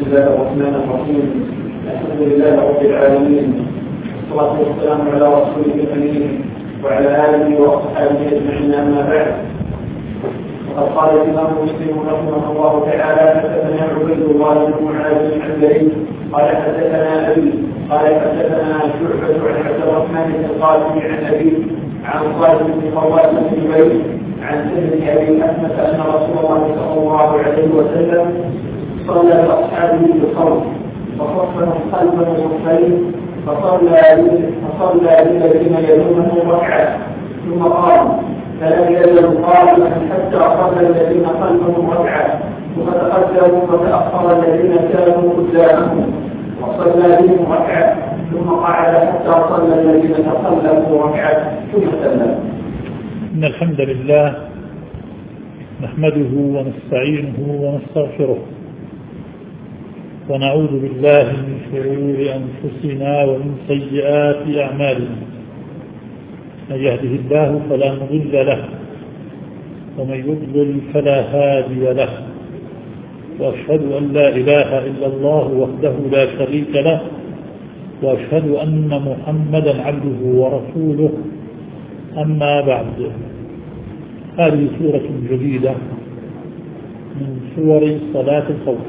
الله الرحمن الرحيم. الحمد لله رب العالمين، والصلاة والسلام على رسوله الأمين وعلى آله وأصحابه أجمعين، أما بعد. وقد قال الإمام مسلم رحمه الله تعالى: حدثنا عبيد الله بن معاذ العنبري قال حدثنا أبي قال حدثنا شعبة عن عبد الرحمن بن القاسم عن أبي عن صالح بن خوات بن جبير عن سيد أبي أحمد أن رسول الله صلى الله عليه وسلم صلى بأصحابه بالصوم فصفهم خلفه صفين فصلى للذين يلونه ركعة ثم قال: فلم يزل قائما حتى صلى الذين خلفهم ركعة ثم تقدموا فتأخر الذين كانوا قدامهم وصلى بهم ركعة ثم قعد حتى صلى الذين تخلفوا ركعة ثم سلم. إن الحمد لله نحمده ونستعينه ونستغفره ونعوذ بالله من شرور أنفسنا ومن سيئات أعمالنا. من يهده الله فلا مضل له ومن يضلل فلا هادي له، وأشهد أن لا إله إلا الله وحده لا شريك له، وأشهد أن محمدا عبده ورسوله. أما بعد، هذه سورة جديدة من سور صلاة الخوف،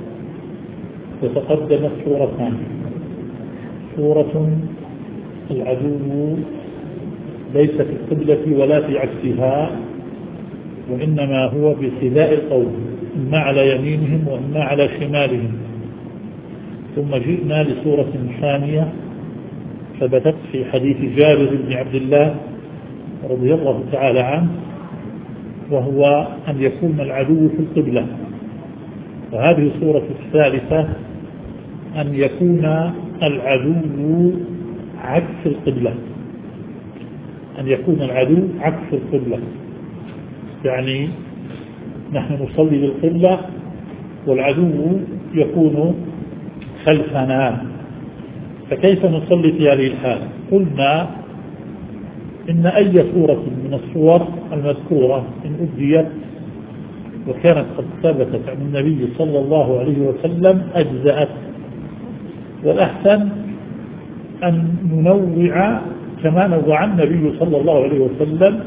وتقدمت سورتان: سورة العدو ليس في القبلة ولا في عكسها، وإنما هو بحذاء القوم، إما على يمينهم وإما على شمالهم. ثم جئنا لسورة ثانية ثبتت في حديث جابر بن عبد الله رضي الله تعالى عنه، وهو أن يكون العدو في القبلة. وهذه السورة الثالثة أن يكون العدو عكس القبلة، أن يكون العدو عكس القبلة، يعني نحن نصلي للقبلة والعدو يكون خلفنا، فكيف نصلي في هذه الحالة؟ قلنا إن أي سورة من السور المذكورة إن أديت وكانت قد ثبتت عن النبي صلى الله عليه وسلم أجزأت، والأحسن أن ننوع كما نوع النبي صلى الله عليه وسلم.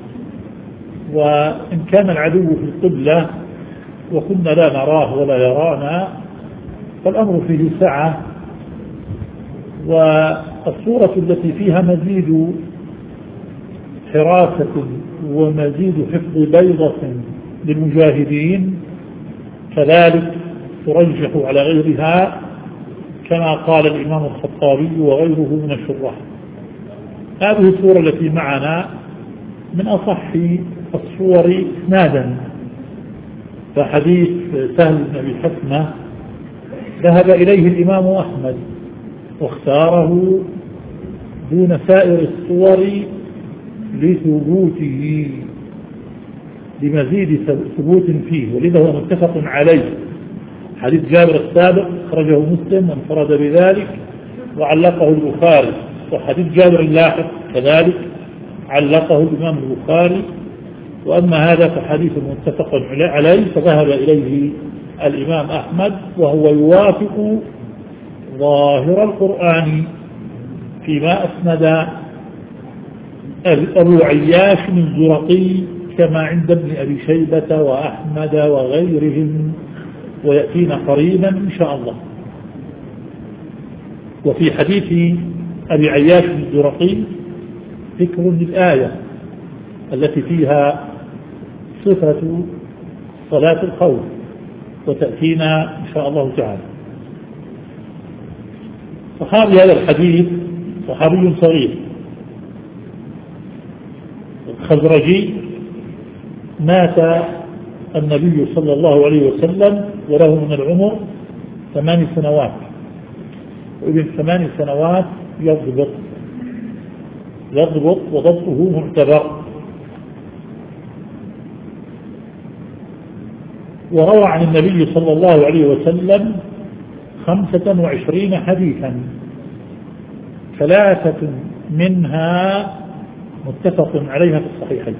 وإن كان العدو في القبلة وكنا لا نراه ولا يرانا فالأمر فيه سعة. والصورة التي فيها مزيد حراسة ومزيد حفظ بيضة للمجاهدين كذلك ترجح على غيرها، كما قال الإمام الخطابي وغيره من الشراح. هذه السورة التي معنا من أصح الصور إسنادا، فحديث سهل بن أبي حكمة ذهب إليه الإمام أحمد واختاره دون سائر الصور لثبوته، لمزيد ثبوت فيه، ولذا هو متفق عليه. حديث جابر السابق أخرجه مسلم وانفرد بذلك وعلقه البخاري، وحديث جابر اللاحق كذلك علقه الإمام البخاري. وأما هذا فحديث متفق عليه فذهب إليه الإمام أحمد، وهو يوافق ظاهر القرآن فيما أسند أبو عياش الزرقي كما عند ابن أبي شيبة وأحمد وغيرهم، ويأتينا قريبا إن شاء الله. وفي حديث أبي عياش الزرقي ذكر للآية التي فيها صفة صلاة الخوف، وتأتينا إن شاء الله تعالى. صحابي هذا الحديث صحابي صغير خزرجي، مات النبي صلى الله عليه وسلم وله من العمر 8 سنوات، وابن 8 سنوات يضبط وضبطه معتبر. وروى عن النبي صلى الله عليه وسلم 25 حديثا، 3 منها متفق عليها في الصحيحين.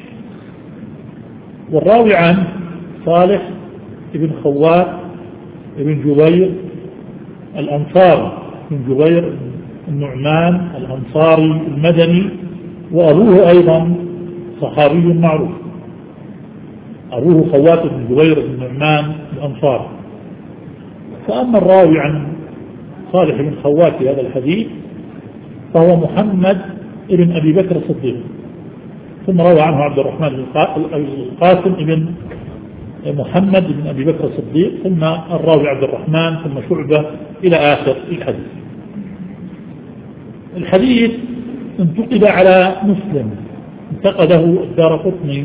والراوي عنه صالح بن خوات بن جبير الأنصاري، بن جبير النعمان الأنصاري المدني، وأبوه أيضا صحابي معروف، أبوه خوات بن جبير بن النعمان الأنصاري. فأما الراوي عن صالح بن خوات في هذا الحديث فهو محمد بن أبي بكر الصديق، ثم روى عنه عبد الرحمن القاسم بن محمد بن أبي بكر الصديق، ثم الراوي عبد الرحمن، ثم شعبة إلى آخر الحديث. الحديث انتقد على مسلم، انتقده الدارقطني،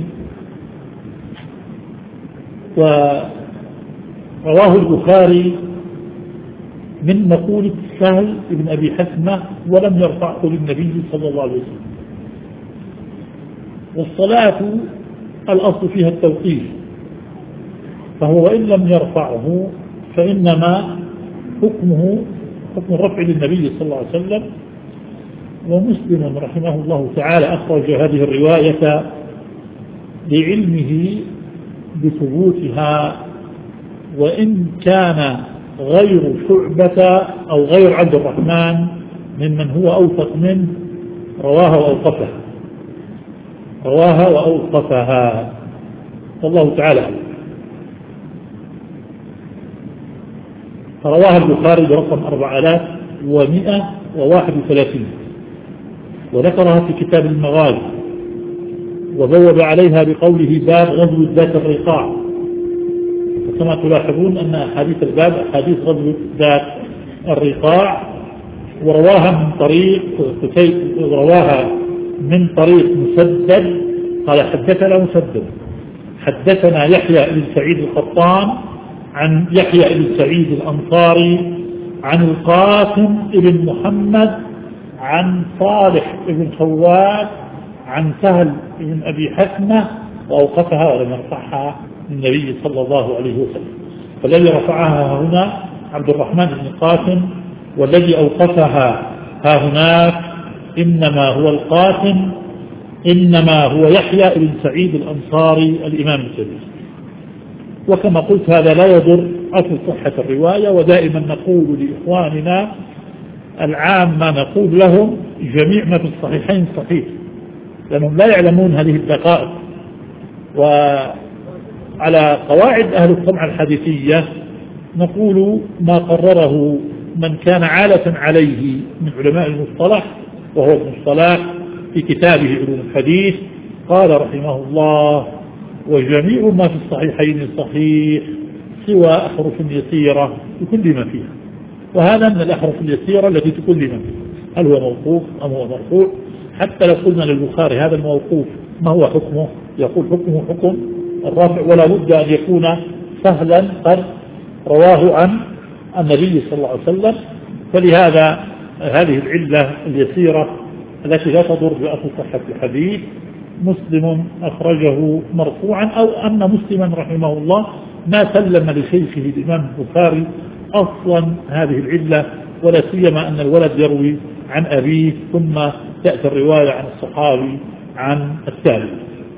ورواه البخاري من مقولة سهل بن أبي حثمة ولم يرفعه للنبي صلى الله عليه وسلم. والصلاة الأصل فيها التوقيف، فهو وإن لم يرفعه فإنما حكمه حكم الرفع للنبي صلى الله عليه وسلم. ومسلم رحمه الله تعالى أخرج هذه الرواية لعلمه بثبوتها، وإن كان غير شعبة أو غير عبد الرحمن ممن هو أوثق منه رواها وأوقفها والله تعالى. فرواها البخاري برقم 4131، وذكرها في كتاب المغازي، وبوب عليها بقوله باب غزوة ذات الرقاع. وكما تلاحظون أن أحاديث الباب أحاديث غزوة ذات الرقاع، ورواها من طريق مسدد قال حدثنا مسدد حدثنا يحيى بن سعيد القطان عن يحيى بن سعيد الأنصاري عن القاسم بن محمد عن صالح بن خوات عن سهل بن أبي حثمة، وأوقفها ولم يرفعها النبي صلى الله عليه وسلم. فالذي رفعها هنا عبد الرحمن بن القاسم، والذي أوقفها ها هناك إنما هو القاسم، إنما هو يحيى بن سعيد الأنصاري الإمام الكبير. وكما قلت هذا لا يضر أصل صحة الرواية، ودائما نقول لإخواننا العامة نقول لهم جميع ما في الصحيحين صحيح، لأنهم لا يعلمون هذه الدقائق. وعلى قواعد أهل الصنعة الحديثية نقول ما قرره من كان عالة عليه من علماء المصطلح، وهو ابن الصلاح في كتابه علوم الحديث، قال رحمه الله: وجميع ما في الصحيحين صحيح سوى أحرف يسيرة تكلم فيها. وهذا من الأحرف اليسيرة التي تكلم فيها، هل هو موقوف أم هو مرفوع؟ حتى لو قلنا للبخاري هذا الموقوف ما هو حكمه، يقول حكمه حكم الرافع، ولا بد أن يكون سهلا قد رواه عن النبي صلى الله عليه وسلم. فلهذا هذه العلة اليسيرة التي لا تضر بأصل صحة الحديث مسلم أخرجه مرفوعا، أو أن مسلما رحمه الله ما سلم لشيخه الإمام البخاري أصلا هذه العلة، ولا سيما أن الولد يروي عن أبيه ثم تأتي الرواية عن الصحابي عن التابعي.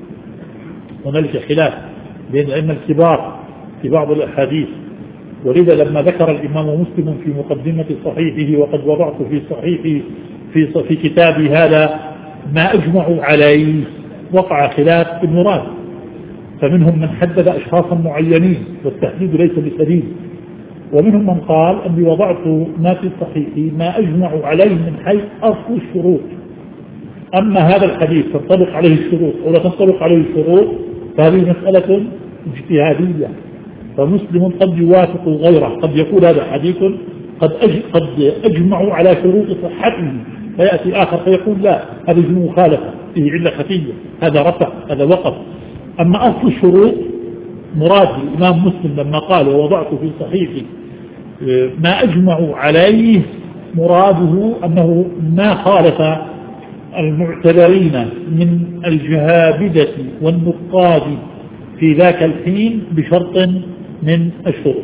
هنالك خلاف بين الأئمة الكبار في بعض الأحاديث، ولذا لما ذكر الإمام مسلم في مقدمة صحيحه وقد وضعت في صحيحه في كتابي هذا ما أجمعوا عليه، وقع خلاف في المراد، فمنهم من حدد أشخاصا معينين والتحديد ليس بسديد، ومنهم من قال أني وضعت ما في صحيحي ما أجمعوا عليه من حيث أصل الشروط، أما هذا الحديث تنطبق عليه الشروط أو لا تنطبق عليه الشروط فهذه مسألة اجتهادية، فمسلم قد يوافق غيره، قد يكون هذا حديث قد أجمعوا على شروط صحته، فيأتي آخر فيقول لا هذه مخالفة فيه علة خفية، هذا رفع هذا وقف. أما أصل الشروط مراد الإمام مسلم لما قال ووضعت في صحيحي ما أجمعوا عليه، مراده أنه ما خالف المعتبرين من الجهابدة والنقاد في ذاك الحين بشرط من الشروط.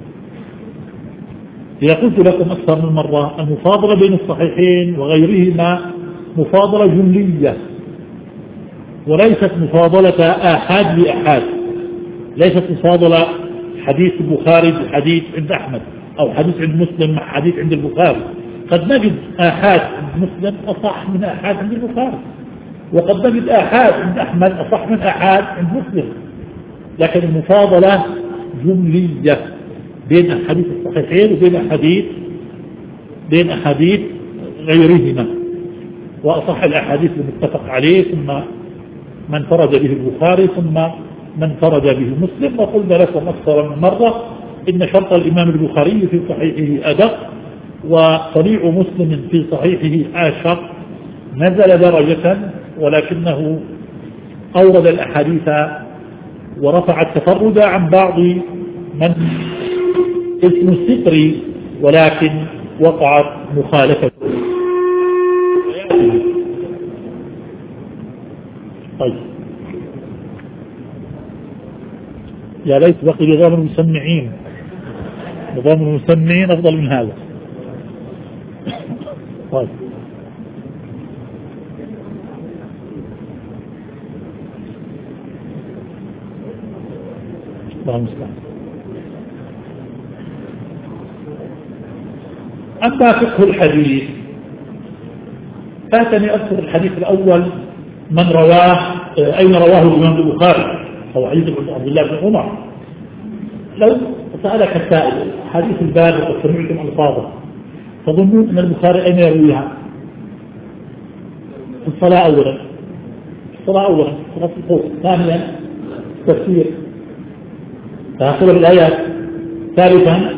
إذا قلت لكم أكثر من مرة المفاضلة بين الصحيحين وغيرهما مفاضلة جملية، وليست مفاضلة آحاد لأحاد، ليست مفاضلة حديث البخاري بحديث عند أحمد، أو حديث عند مسلم مع حديث عند البخاري. قد نجد آحاد عند مسلم أصح من آحاد عند البخاري، وقد نجد آحاد عند أحمد أصح من آحاد عند مسلم، لكن المفاضلة جملية بين أحاديث الصحيحين وبين أحاديث غيرهما. وأصح الأحاديث المتفق عليه ثم من فرد به البخاري ثم من فرد به مسلم. وقلنا لكم أكثر من مرة إن شرط الإمام البخاري في صحيحه أدق، وصنيع مسلم في صحيحه أشق، نزل درجة، ولكنه أورد الأحاديث ورفع التفرد عن بعض من اسم الستر، ولكن وقعت مخالفة. طيب، يا ليت بقي نظام المسمعين، نظام المسمعين أفضل من هذا. طيب، الله المستعان. أما فقه الحديث، فاتني أذكر الحديث الأول من رواه، أين رواه الإمام البخاري، هو حديث عبد الله بن عمر. لو سألك السائل حديث الباب وقد سمعتم ألفاظه، تظنون أن البخاري أين يرويها؟ في الصلاة أولا، صلاة الخوف. ثانيا تفسير، تأخذ الآيات. ثالثا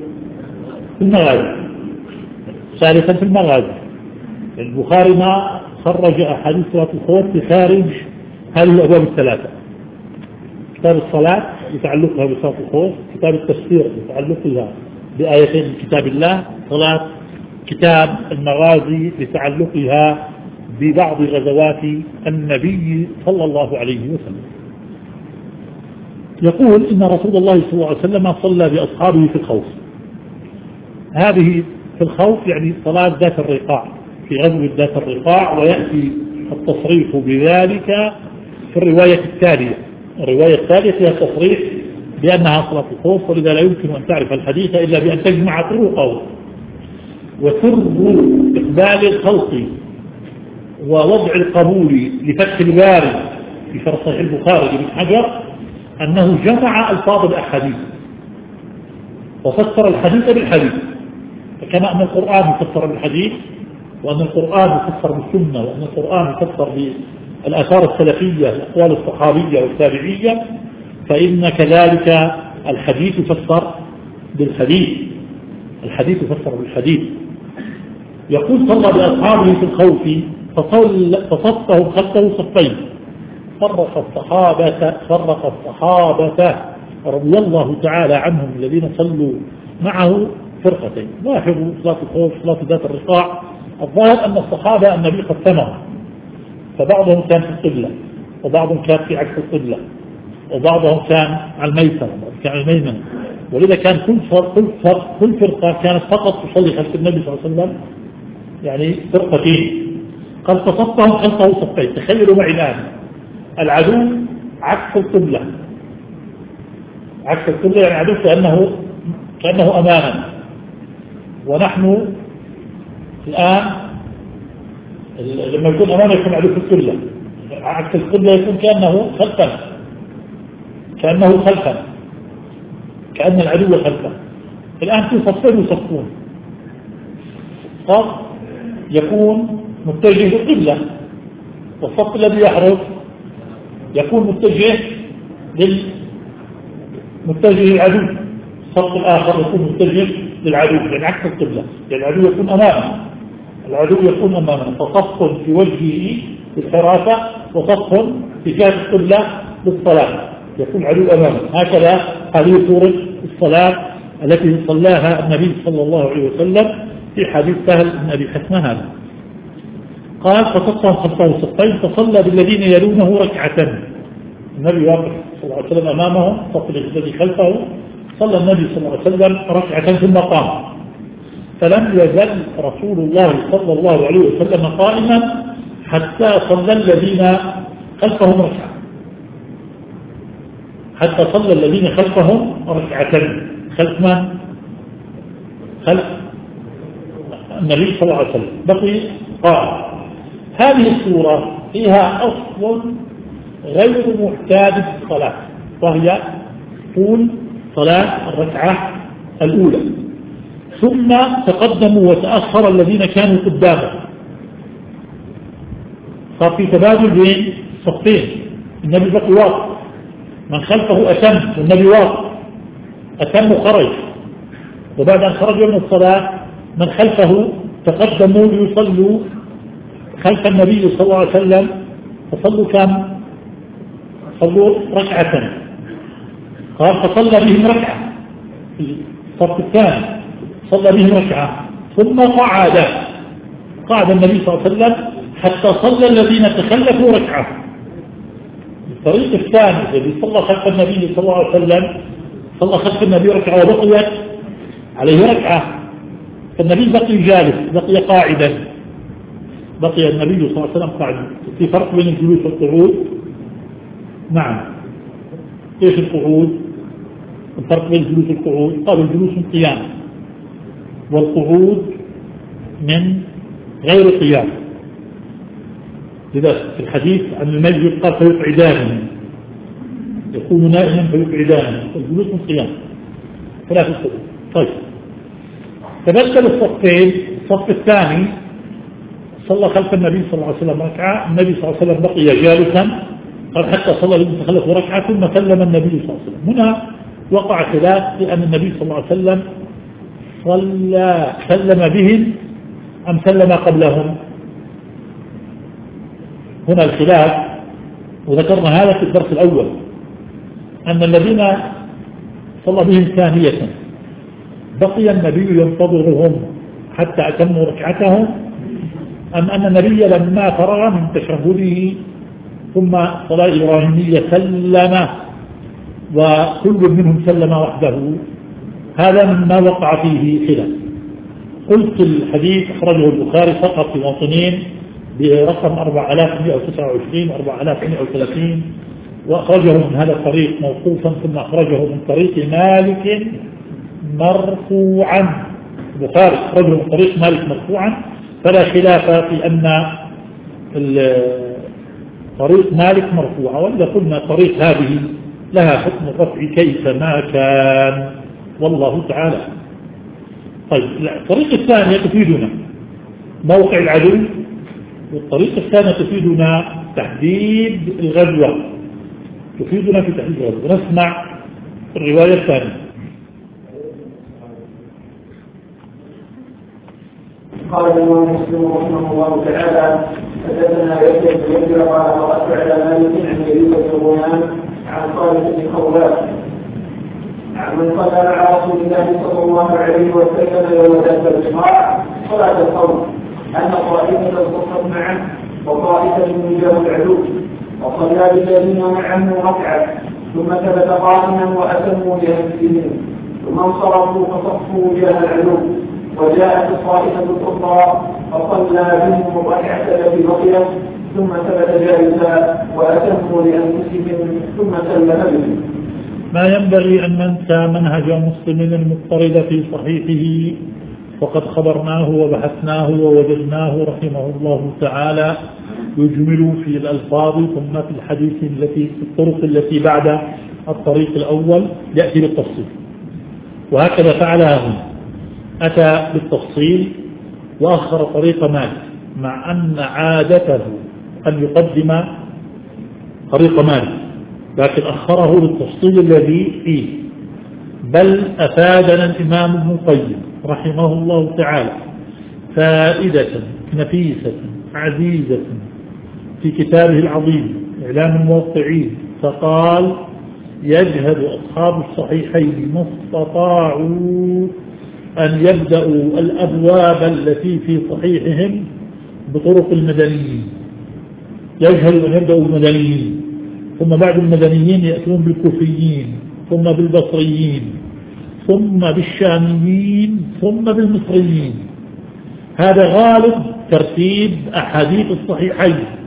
في المغازي. البخاري ما خرج أحاديث صلاة الخوف بخارج هذه الأبواب الثلاثة: كتاب الصلاة لتعلقها بصلاة الخوف، كتاب التفسير لتعلقها بآيتين من كتاب الله، صلاة كتاب المغازي لتعلقها ببعض غزوات النبي صلى الله عليه وسلم. يقول إن رسول الله صلى الله عليه وسلم صلى بأصحابه في الخوف. هذه في الخوف يعني صلاة ذات الرقاع، في غزوة ذات الرقاع، ويأتي التصريح بذلك في الرواية التالية. الرواية التالية فيها تصريح بأنها صلاة الخوف، ولذا لا يمكن أن تعرف الحديث إلا بأن تجمع طرقه. وسر إقبال الخلق ووضع القبول لفتح الباري في شرح صحيح البخاري لابن حجر أنه جمع ألفاظ الأحاديث وفسر الحديث بالحديث، فكما أن القرآن يفسر بالحديث، وأن القرآن يفسر بالسنة، وأن القرآن يفسر بالآثار السلفية، الأقوال الصحابية والتابعية، فإن كذلك الحديث يفسر بالحديث. الحديث يفسر بالحديث. يقول صلى بأصحابه في الخوف فصفهم خلفه صفين، فرق الصحابة رضي الله تعالى عنهم الذين صلوا معه فرقتين. لاحظوا صلاة الخوف، صلاة ذات الرقاع، الظاهر أن الصحابة النبي قسمهم، فبعضهم كان في القبلة، وبعضهم كان في عكس القبلة، وبعضهم كان على الميسر، وبعضهم كان على الميمنة، ولذا كان كل فرقة كانت فقط تصلي خلف النبي صلى الله عليه وسلم، يعني فرقتين. قال فصفهم خلفه صفين. تخيلوا معي الآن العدو عكس القبلة، عكس القبلة يعني عدو كأنه أمامنا، ونحن الآن لما يكون أمامنا يكون عدو في القبلة، عكس القبلة يكون كأنه خلفنا، كأن العدو خلفه. الآن في صفين يصفون، صف يكون متجه للقبلة، والصف الذي يحرس يكون متجه للعدو، الصف الآخر يكون متجه للعدو، يعني عكس القبلة، يعني العدو يكون أمامنا، فصف في وجهه للحراسة، وصف في جهة القبلة للصلاة، يكون العدو أمامنا. هكذا هذه صورة الصلاة التي صلاها النبي صلى الله عليه وسلم في حديث سهل بن أبي حسنة هذا. قال فصفهم خلفه صفين، فصلى بالذين يلونه ركعة. النبي واقف صلى الله عليه وسلم أمامهم، صف الذي خلفه، صلى النبي صلى الله عليه وسلم ركعة ثم قام، فلم يزل رسول الله صلى الله عليه وسلم قائما حتى صلى الذين خلفهم ركعة. حتى صلى الذين خلفهم ركعتين. خلف من؟ خلف النبي صلى الله عليه وسلم. بقي قال هذه السورة فيها أصل غير معتاد في الصلاة، وهي طول صلاة الركعة الأولى، ثم تقدموا وتأخر الذين كانوا قدامه، صار في تبادل بين الصفين. النبي بقي واقف، من خلفه أتم والنبي واقف، أتم وخرج، وبعد أن خرجوا من الصلاة من خلفه تقدموا ليصلوا خلف النبي صلى الله عليه وسلم، فصلوا كم؟ صلوا ركعة. قال فصلى بهم ركعة في الصف الثاني، صلى بهم ركعة ثم قعد النبي صلى الله عليه وسلم حتى صلى الذين تخلفوا ركعة. الطريق الثاني الذي صلى خلف النبي صلى الله عليه وسلم صلى خلف النبي ركعة وبقيت عليه ركعة، فالنبي بقي جالس، بقي قاعدا، بقي النبي صلى الله عليه وسلم قاعدا. في فرق بين الجلوس والقعود. نعم، ايش القعود؟ الفرق بين الجلوس والقعود، قالوا الجلوس من قيام والقعود من غير قيام. لذا في الحديث عن المسجد قال فيقعدانه، يكون نائما فيقعدانه، الجلوس من قيام فلا في القعود. طيب، تبدل الصفين. الصف الثاني صلى خلف النبي صلى الله عليه وسلم ركعة، النبي صلى الله عليه وسلم بقي جالسا، قال حتى صلى الذين تخلفوا ركعة ثم سلم النبي صلى الله عليه وسلم. هنا وقع خلاف، لأن النبي صلى الله عليه وسلم سلم بهم أم سلم قبلهم؟ هنا الخلاف، وذكرنا هذا في الدرس الأول، أن الذين صلى بهم ثانية بقي النبي ينتظرهم حتى أتموا ركعتهم، أم أن النبي لما فرغ من تشهده ثم صلاة إبراهيمية سلم وكل منهم سلم وحده؟ هذا مما وقع فيه خلاف. قلت الحديث أخرجه البخاري فقط في موطنين برقم 4129 4130، وأخرجه من هذا الطريق موقوفا، ثم أخرجه من طريق مالك مرفوعا. البخاري أخرجه من طريق مالك مرفوعا، فلا خلاف في أن طريق مالك مرفوعة، وإذا قلنا طريق هذه لها حكم الرفع كيفما كان، والله تعالى. طيب، الطريق الثانية تفيدنا موقع العدو، والطريق الثانية تفيدنا تحديد الغزوة، تفيدنا في تحديد الغزوة. نسمع الرواية الثانية. قال الإمام مسلم رحمه الله تعالى حدثنا يحيى بن يحيى قال قرأت على مالك عن يزيد بن غنيم عن خالد بن خوات عن من صلى على رسول الله صلى الله عليه وسلم يوم ذات الجمعة صلاة الخوف أن طائفة صفت معه وطائفة من جهة العدو، وصلى بالذين معه ركعة ثم ثبت قائما وأتموا لأنفسهم، ثم انصرفوا فصفوا وجاه العدو، وجاءت الطائفة الأخرى فصلى بهم الركعة التي بقيت ثم ثبت جالسا وأتموا لأنفسهم ثم سلم بهم. ما ينبغي أن ننسى منهج مسلم المضطرد في صحيحه، وقد خبرناه وبحثناه ووجدناه رحمه الله تعالى يجمل في الألفاظ ثم في الحديث في الطرق التي بعد الطريق الأول يأتي بالتفصيل، وهكذا فعلها هنا، أتى بالتفصيل وأخر طريق مالك، مع أن عادته أن يقدم طريق مالك، لكن أخره بالتفصيل الذي فيه. بل أفادنا الإمام ابن القيم رحمه الله تعالى فائدة نفيسة عزيزة في كتابه العظيم إعلام الموقعين، فقال: يجهد أصحاب الصحيحين ما استطاعوا أن يبدأوا الأبواب التي في صحيحهم بطرق المدنيين، يجهد أن يبدأوا المدنيين، ثم بعد المدنيين يأتون بالكوفيين، ثم بالبصريين، ثم بالشاميين، ثم بالمصريين. هذا غالب ترتيب أحاديث الصحيحين،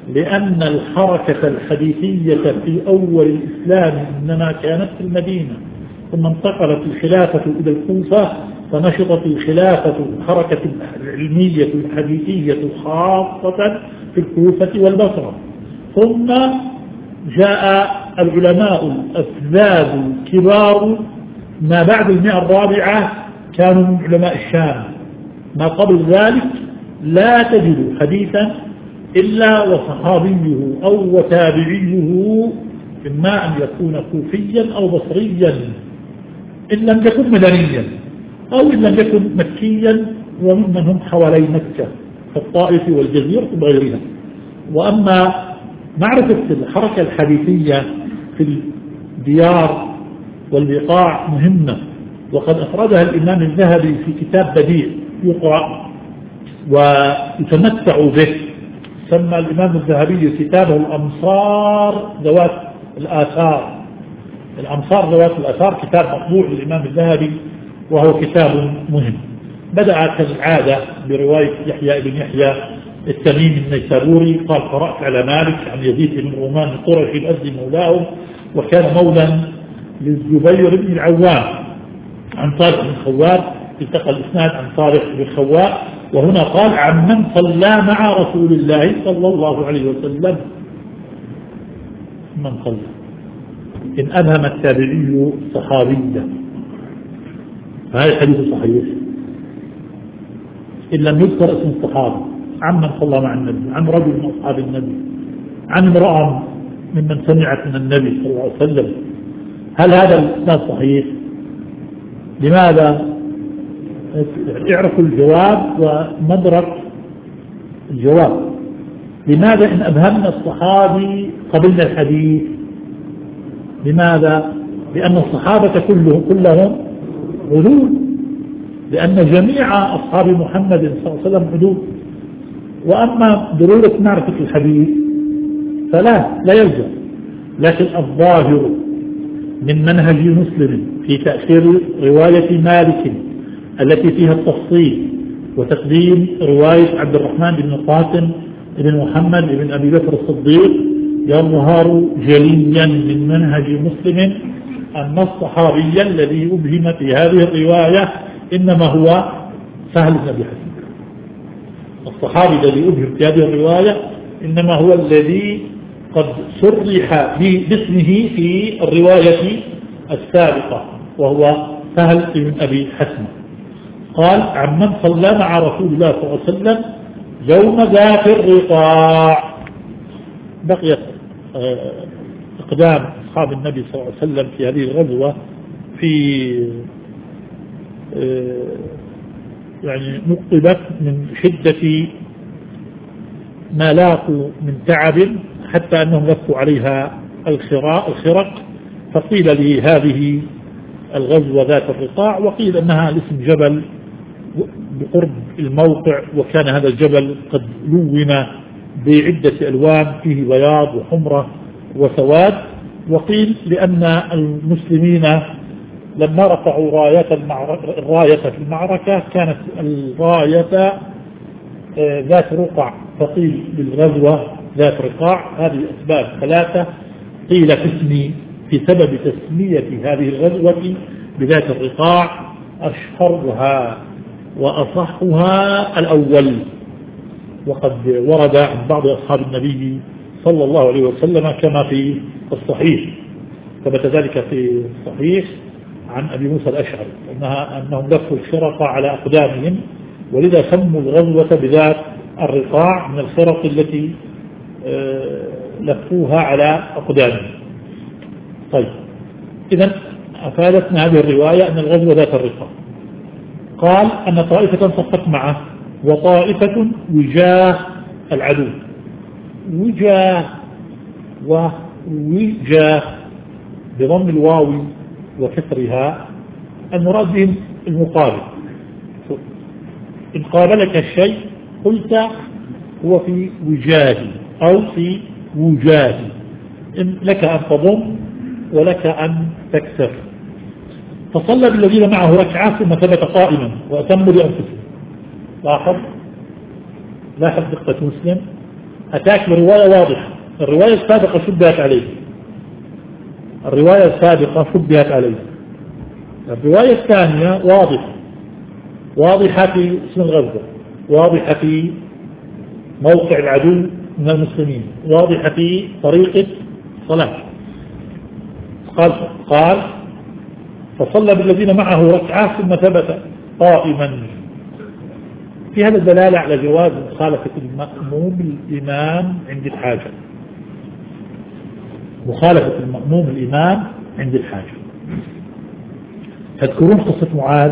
لأن الحركة الحديثية في أول الإسلام إنما كانت في المدينة، ثم انتقلت الخلافة إلى الكوفة، فنشطت الخلافة الحركة العلمية الحديثية خاصة في الكوفة والبصرة. ثم جاء العلماء الأفذاذ الكبار ما بعد 100 كانوا من علماء الشام. ما قبل ذلك لا تجد حديثا إلا وصحابيه أو وتابعيه إما أن يكون كوفيا أو بصريا إن لم يكن مدنيا، أو إن لم يكن مكيا وممن هم حوالي مكة كالطائف والجزيرة وغيرها. وأما معرفة الحركة الحديثية في الديار والبقاع مهمة، وقد أفردها الإمام الذهبي في كتاب بديع يقرأ ويتمتع به. سمى الإمام الذهبي كتابه الأمصار ذوات الآثار. الأمصار ذوات الآثار كتاب مطبوع للإمام الذهبي، وهو كتاب مهم. بدأ كالعادة برواية يحيى بن يحيى التميمي النيسابوري، قال قرأت على مالك عن يزيد بن رومان القرشي الأزدي مولاه، وكان مولا للزبير بن العوام عن طارق بن خوات. التقى الإسناد عن طارق بن خوات، وهنا قال عن من صلى مع رسول الله صلى الله عليه وسلم. من صلى إن أبهم التابعي صحابيا فهذا الحديث صحيح إن لم يذكر اسم الصحابي، عن من صلى مع النبي، عن رجل من أصحاب النبي، عن امرأة ممن سمعت من النبي صلى الله عليه وسلم. هل هذا الإسناد صحيح؟ لماذا؟ اعرفوا الجواب ومدرك الجواب. لماذا إن أبهمنا الصحابي قبلنا الحديث؟ لماذا؟ لأن الصحابة كلهم عدول، لأن جميع أصحاب محمد صلى الله عليه وسلم عدول. وأما ضرورة معرفة الحديث فلا يلزم، لكن الظاهر من منهج مسلم في تأخير رواية مالك التي فيها التفصيل وتقديم رواية عبد الرحمن بن القاسم بن محمد بن أبي بكر الصديق يظهر جليا من منهج مسلم أن الصحابي الذي أبهم في هذه الرواية إنما هو سهل بن أبي حسين. الصحابي الذي أبهم في هذه الرواية إنما هو الذي قد صرح باسمه في الرواية السابقة، وهو سهل بن أبي حسين. قال عن من صلى مع رسول الله صلى الله عليه وسلم يوم ذات الرقاع. بقيت اقدام اصحاب النبي صلى الله عليه وسلم في هذه الغزوة في يعني نقبت من شدة ما لاقوا من تعب، حتى أنهم لفوا عليها الخرق. فقيل لهذه الغزوة ذات الرقاع، وقيل أنها لاسم جبل بقرب الموقع، وكان هذا الجبل قد لون بعدة ألوان فيه بياض وحمرة وسواد. وقيل لأن المسلمين لما رفعوا الراية في المعركة كانت الراية ذات رقع، فقيل للغزوة ذات رقاع. هذه أسباب ثلاثة قيل في سبب تسمية هذه الغزوة بذات الرقاع. أشهرها وأصحها الأول، وقد ورد عن بعض أصحاب النبي صلى الله عليه وسلم كما في الصحيح، ثبت ذلك في الصحيح عن أبي موسى الأشعري أنهم لفوا الخرق على أقدامهم، ولذا سموا الغزوة بذات الرقاع من الخرق التي لفوها على أقدامهم. طيب، إذن أفادتنا هذه الرواية أن الغزوة ذات الرقاع. قال أن طائفة صفت معه وطائفة وجاه العدو. وجاه ووجاه بضم الواو وكسرها، المراد بهم المقابل. إن قابلك الشيء قلت هو في وجاهي أو في وجاهي، لك أن تضم ولك أن تكسر. فصلى بالذين معه ركعة ثم ثبت قائما وأتموا لأنفسهم. لاحظ دقة مسلم أتاك برواية واضحة، الرواية السابقة شبهت عليه، الرواية السابقة شبهت عليه. الرواية الثانية واضحة في اسم الغزة، واضحة في موقع العدو من المسلمين، واضحة في طريقة الصلاة. قال فصلى بالذين معه ركعة ثم ثبت قائما. في هذا الدلالة على جواز مخالفة المأموم الإمام عند الحاجة، مخالفة المأموم الإمام عند الحاجة. تذكرون قصة معاذ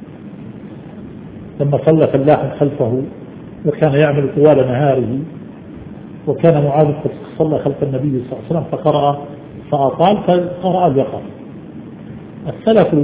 لما صلى فلاح خلفه وكان يعمل طوال نهاره، وكان معاذ قد صلى خلف النبي صلى الله عليه وسلم فقرأ فأطال فقرأ البقرة. السلف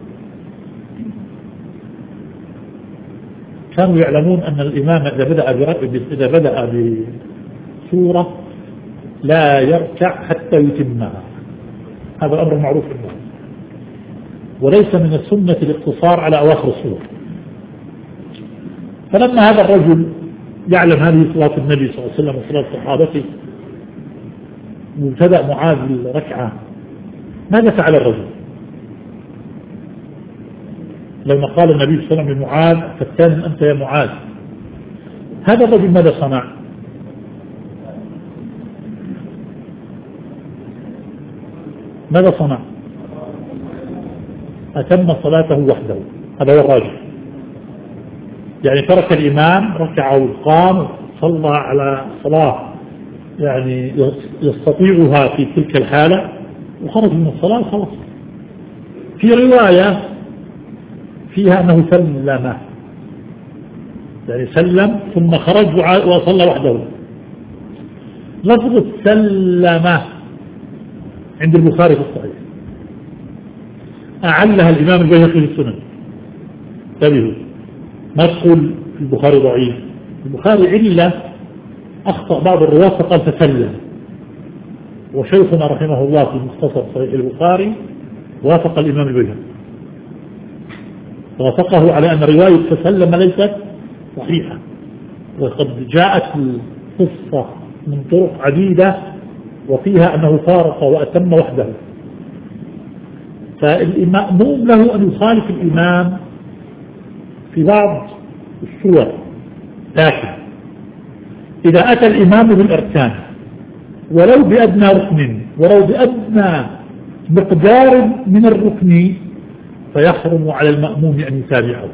كانوا يعلمون أن الإمام إذا بدأ بسورة لا يركع حتى يتمها، هذا أمر معروف عنه، وليس من السنة الاقتصار على أواخر السورة. فلما هذا الرجل يعلم هذه صلاة النبي صلى الله عليه وسلم وصلاة صحابته وابتدأ معاذ بالركعة، ماذا فعل الرجل؟ لما قال النبي صلى الله عليه وسلم لمعاذ فالثاني أنت يا معاذ، هذا الرجل ماذا صنع؟ ماذا صنع؟ أتم صلاته وحده، هذا هو الراجح. يعني ترك الإمام ركعه وقام صلى على صلاة يعني يستطيعها في تلك الحالة وخرج من الصلاة خلاص. في رواية فيها أنه سلم، يعني سلم ثم خرج وصلى وحده. لفظ سلم عند البخاري في الصحيح أعلها الإمام البيهقي في السنن. انتبهوا، ما تقول البخاري ضعيف، البخاري علة أخطأ بعض الرواة فقال تسلم، وشيخنا رحمه الله في مختصر صحيح البخاري وافق الإمام البيهقي، وافقه على أن رواية تسلم ليست صحيحة، وقد جاءت القصة من طرق عديدة وفيها أنه فارق وأتم وحده. فالمأموم له أن يخالف الإمام في بعض الصور، لكن إذا أتى الإمام بالأركان ولو بأدنى ركن ولو بأدنى مقدار من الركن فيحرم على المأموم أن يتابعه.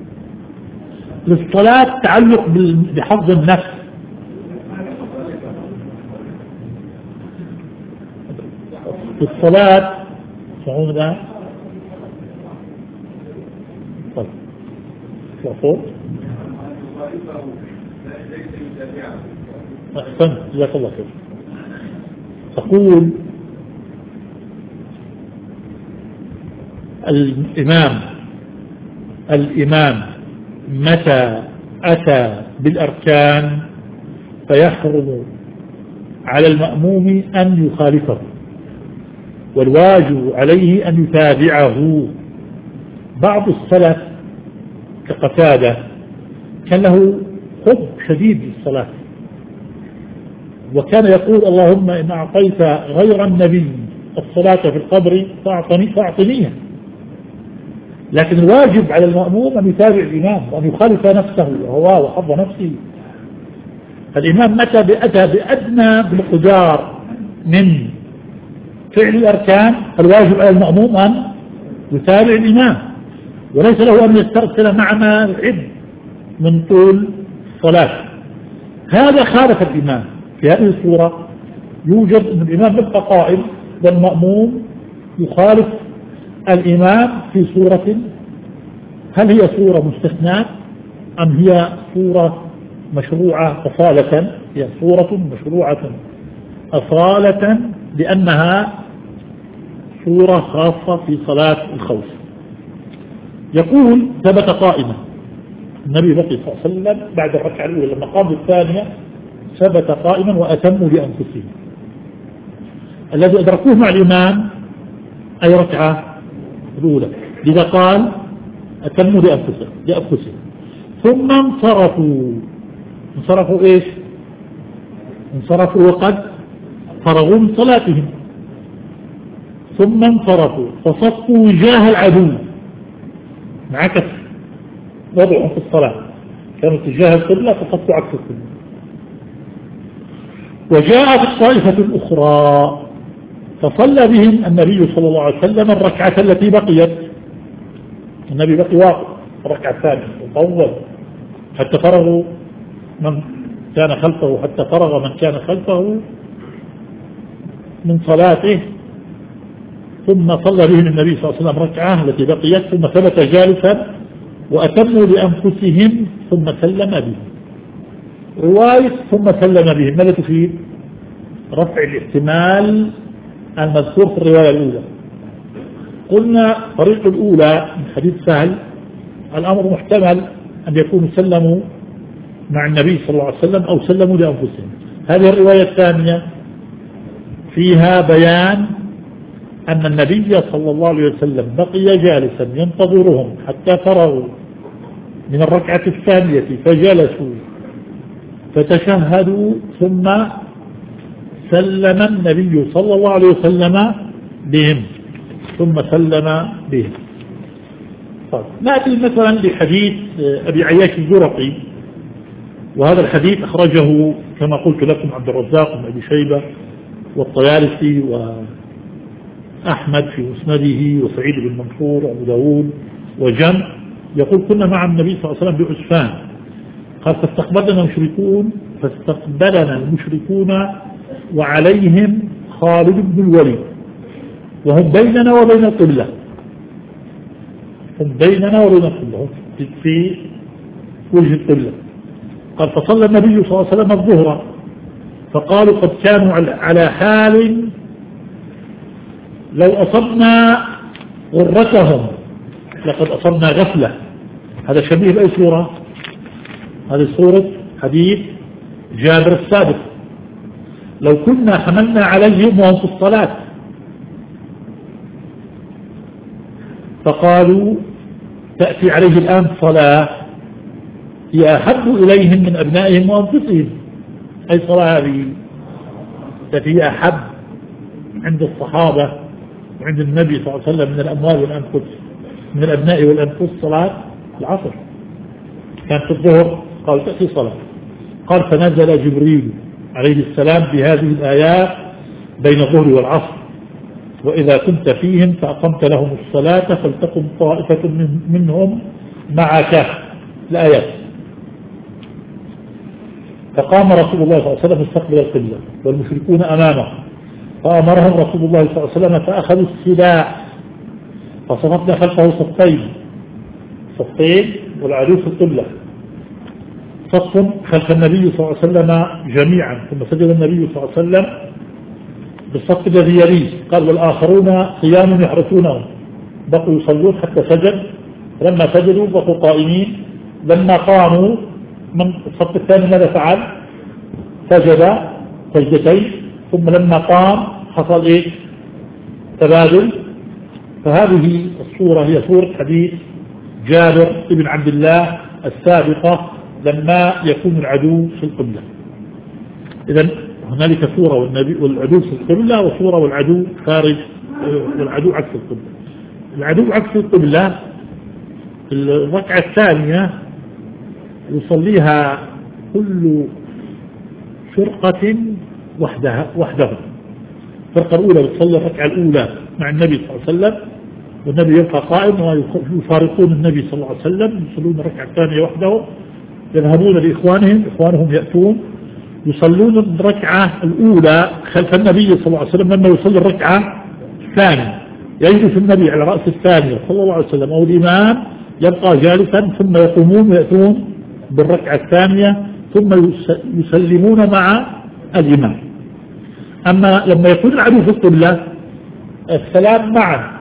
للصلاة تعلق بحفظ النفس، الصلاة سعودة صوت أحسنت جزاك الله خير. تقول الإمام متى أتى بالأركان فيحرم على المأموم أن يخالفه، والواجب عليه أن يتابعه. بعض السلف كقتادة كان له حب شديد للصلاة، وكان يقول اللهم إن أعطيت غير النبي الصلاة في القبر فأعطنيها. لكن الواجب على المأموم أن يتابع الإمام وأن يخالف نفسه وهواه وحظ نفسه. فالإمام متى أتى بأدنى مقدار من فعل الأركان الواجب على المأموم أن يتابع الإمام، وليس له أن يسترسل مع ما يحب من طول الصلاة. هذا خالف الإمام في هذه الصورة. يوجد أن الإمام يبقى قائم والمأموم يخالف الإمام في صورة، هل هي صورة مستثناة أم هي صورة مشروعة أصالة؟ هي صورة مشروعة أصالة لأنها صورة خاصة في صلاة الخوف. يقول ثبت قائما، النبي بقي صلى الله عليه وسلم بعد الركعة الأولى لما قام بالثانية ثبت قائما وأتموا لأنفسهم. الذي أدركوه مع الإمام أي ركعة الأولى، لذا قال أتموا لأنفسهم. ثم انصرفوا إيش؟ انصرفوا وقد فرغوا من صلاتهم، ثم انصرفوا فصفوا وجاه العدو، انعكس وضعهم في الصلاة، كانوا تجاه القبلة فصفوا عكس القبلة. وجاءت الطائفة الأخرى فصلى بهم النبي صلى الله عليه وسلم الركعة التي بقيت، النبي بقي واقف الركعة الثانية وطول حتى فرغوا من كان خلفه، حتى فرغ من كان خلفه من صلاته، ثم صلى بهم النبي صلى الله عليه وسلم ركعة التي بقيت، ثم ثبت جالسا وأتموا لأنفسهم ثم سلم بهم. رواية ثم سلم بهم ماذا تفيد؟ رفع الاحتمال المذكور في الرواية الأولى. قلنا الطريقة الأولى من حديث سهل الأمر محتمل أن يكونوا سلموا مع النبي صلى الله عليه وسلم أو سلموا لأنفسهم. هذه الرواية الثانية فيها بيان أن النبي صلى الله عليه وسلم بقي جالسا ينتظرهم حتى فرغوا من الركعة الثانية فجلسوا فتشهدوا، ثم سلم النبي صلى الله عليه وسلم بهم، ثم سلم بهم. طيب نأتي مثلا لحديث أبي عياش الزرقي، وهذا الحديث أخرجه كما قلت لكم عبد الرزاق بن أبي شيبة والطيالسي وأحمد في مسنده وسعيد بن منصور وأبو داود وجمع. يقول كنا مع النبي صلى الله عليه وسلم بعسفان، قال فاستقبلنا المشركون وعليهم خالد بن الوليد وهم بيننا وبين القبلة، هم بيننا وبين القبلة في وجه القبلة. قال فصلى النبي صلى الله عليه وسلم الظهر فقالوا قد كانوا على حال لو أصبنا غرتهم لقد أصبنا غفلة. هذا شبيه بأي سورة؟ هذه سورة حديث جابر السابق، لو كنا حملنا عليهم وهم في الصلاة. فقالوا تأتي عليه الآن صلاة هي أحب إليهم من أبنائهم وأنفسهم. أي صلاة هذه التي أحب عند الصحابة وعند النبي صلى الله عليه وسلم من الأموال والأنفس، من الأبناء والأنفس صلاة العصر. كان في الظهر قال تأتي صلاة، قال فنزل جبريل عليه السلام بهذه الآيات بين الظهر والعصر وإذا كنت فيهم فأقمت لهم الصلاة فلتقم طائفة منهم معك الآيات. فقام رسول الله صلى الله عليه وسلم استقبل القبلة والمشركون أمامه، فأمرهم رسول الله صلى الله عليه وسلم فأخذوا السلاح فصففنا خلفه صفين والعدو في القبلة، صف خلف النبي صلى الله عليه وسلم جميعا، ثم سجد النبي صلى الله عليه وسلم بالصف الذي يليه، قال والآخرون قيام يحرسونهم، بقوا يصلون حتى سجد، لما سجدوا بقوا قائمين، لما قاموا من الصف الثاني ماذا فعل؟ سجد سجدتين، ثم لما قام حصل ايه؟ تبادل. فهذه الصورة هي صورة حديث جابر بن عبد الله السابقة لما يكون العدو في القبلة. إذن هنالك صورة والعدو في القبلة، وصورة والعدو خارج، والعدو عكس القبلة. العدو عكس القبلة الركعة الثانية يصليها كل فرقة وحدها. الفرقة الأولى بتصلي الركعة الأولى مع النبي صلى الله عليه وسلم، والنبي يبقى قائم ويفارقون النبي صلى الله عليه وسلم، يصلون الركعة الثانية وحده، يذهبون لإخوانهم، إخوانهم يأتون يصلون الركعة الأولى خلف النبي صلى الله عليه وسلم. لما يصلي الركعة الثانية يجلس النبي على رأس الثانية صلى الله عليه وسلم أو الإمام يبقى جالسا، ثم يقومون ويأتون بالركعة الثانية ثم يسلمون مع الإمام. أما لما يكون العدو في القبلة السلام معا،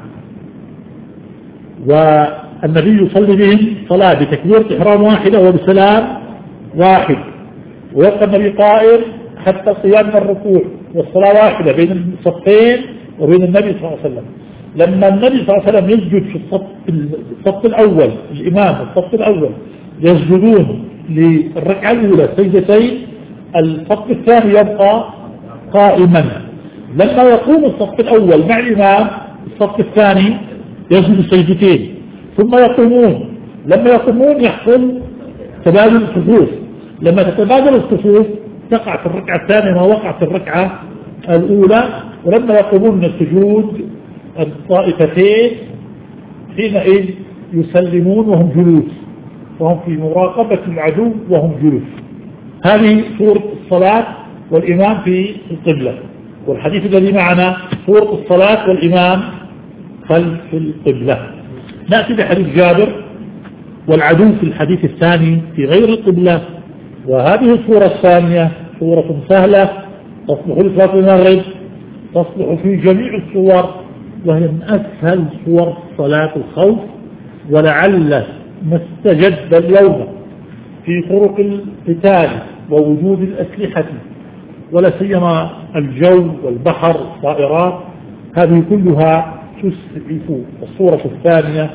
والنبي يصلي بهم صلاة بتكبيرة إحرام واحدة وبسلام واحد، ويبقى النبي قائم حتى القيام من الركوع، والصلاة واحدة بين الصفين وبين النبي صلى الله عليه وسلم. لما النبي صلى الله عليه وسلم يسجد في الصف الأول، الإمام الصف الأول يسجدون للركعة الأولى سجدتين، الصف الثاني يبقى قائما. لما يقوم الصف الأول مع الإمام الصف الثاني يسجد سجدتين ثم يقومون. لما يقومون يحصل تبادل الصفوف. لما تتبادل الصفوف تقع في الركعة الثانية ما وقع في الركعة الأولى. ولما يقومون من السجود الطائفتين حينئذ يسلمون وهم جلوس، وهم في مراقبة العدو وهم جلوس. هذه صورة الصلاة والإمام في القبلة. والحديث الذي معنا صورة الصلاة والإمام خلف القبلة. نأتي بحديث جابر والعدو في الحديث الثاني في غير القبلة. وهذه الصورة الثانية صورة سهلة تصلح لصلاة المغرب، تصلح في جميع الصور، وهي من أسهل صور صلاة الخوف. ولعل ما استجد اليوم في طرق القتال ووجود الأسلحة ولا سيما الجو والبحر والطائرات هذه كلها تسعف الصورة الثانية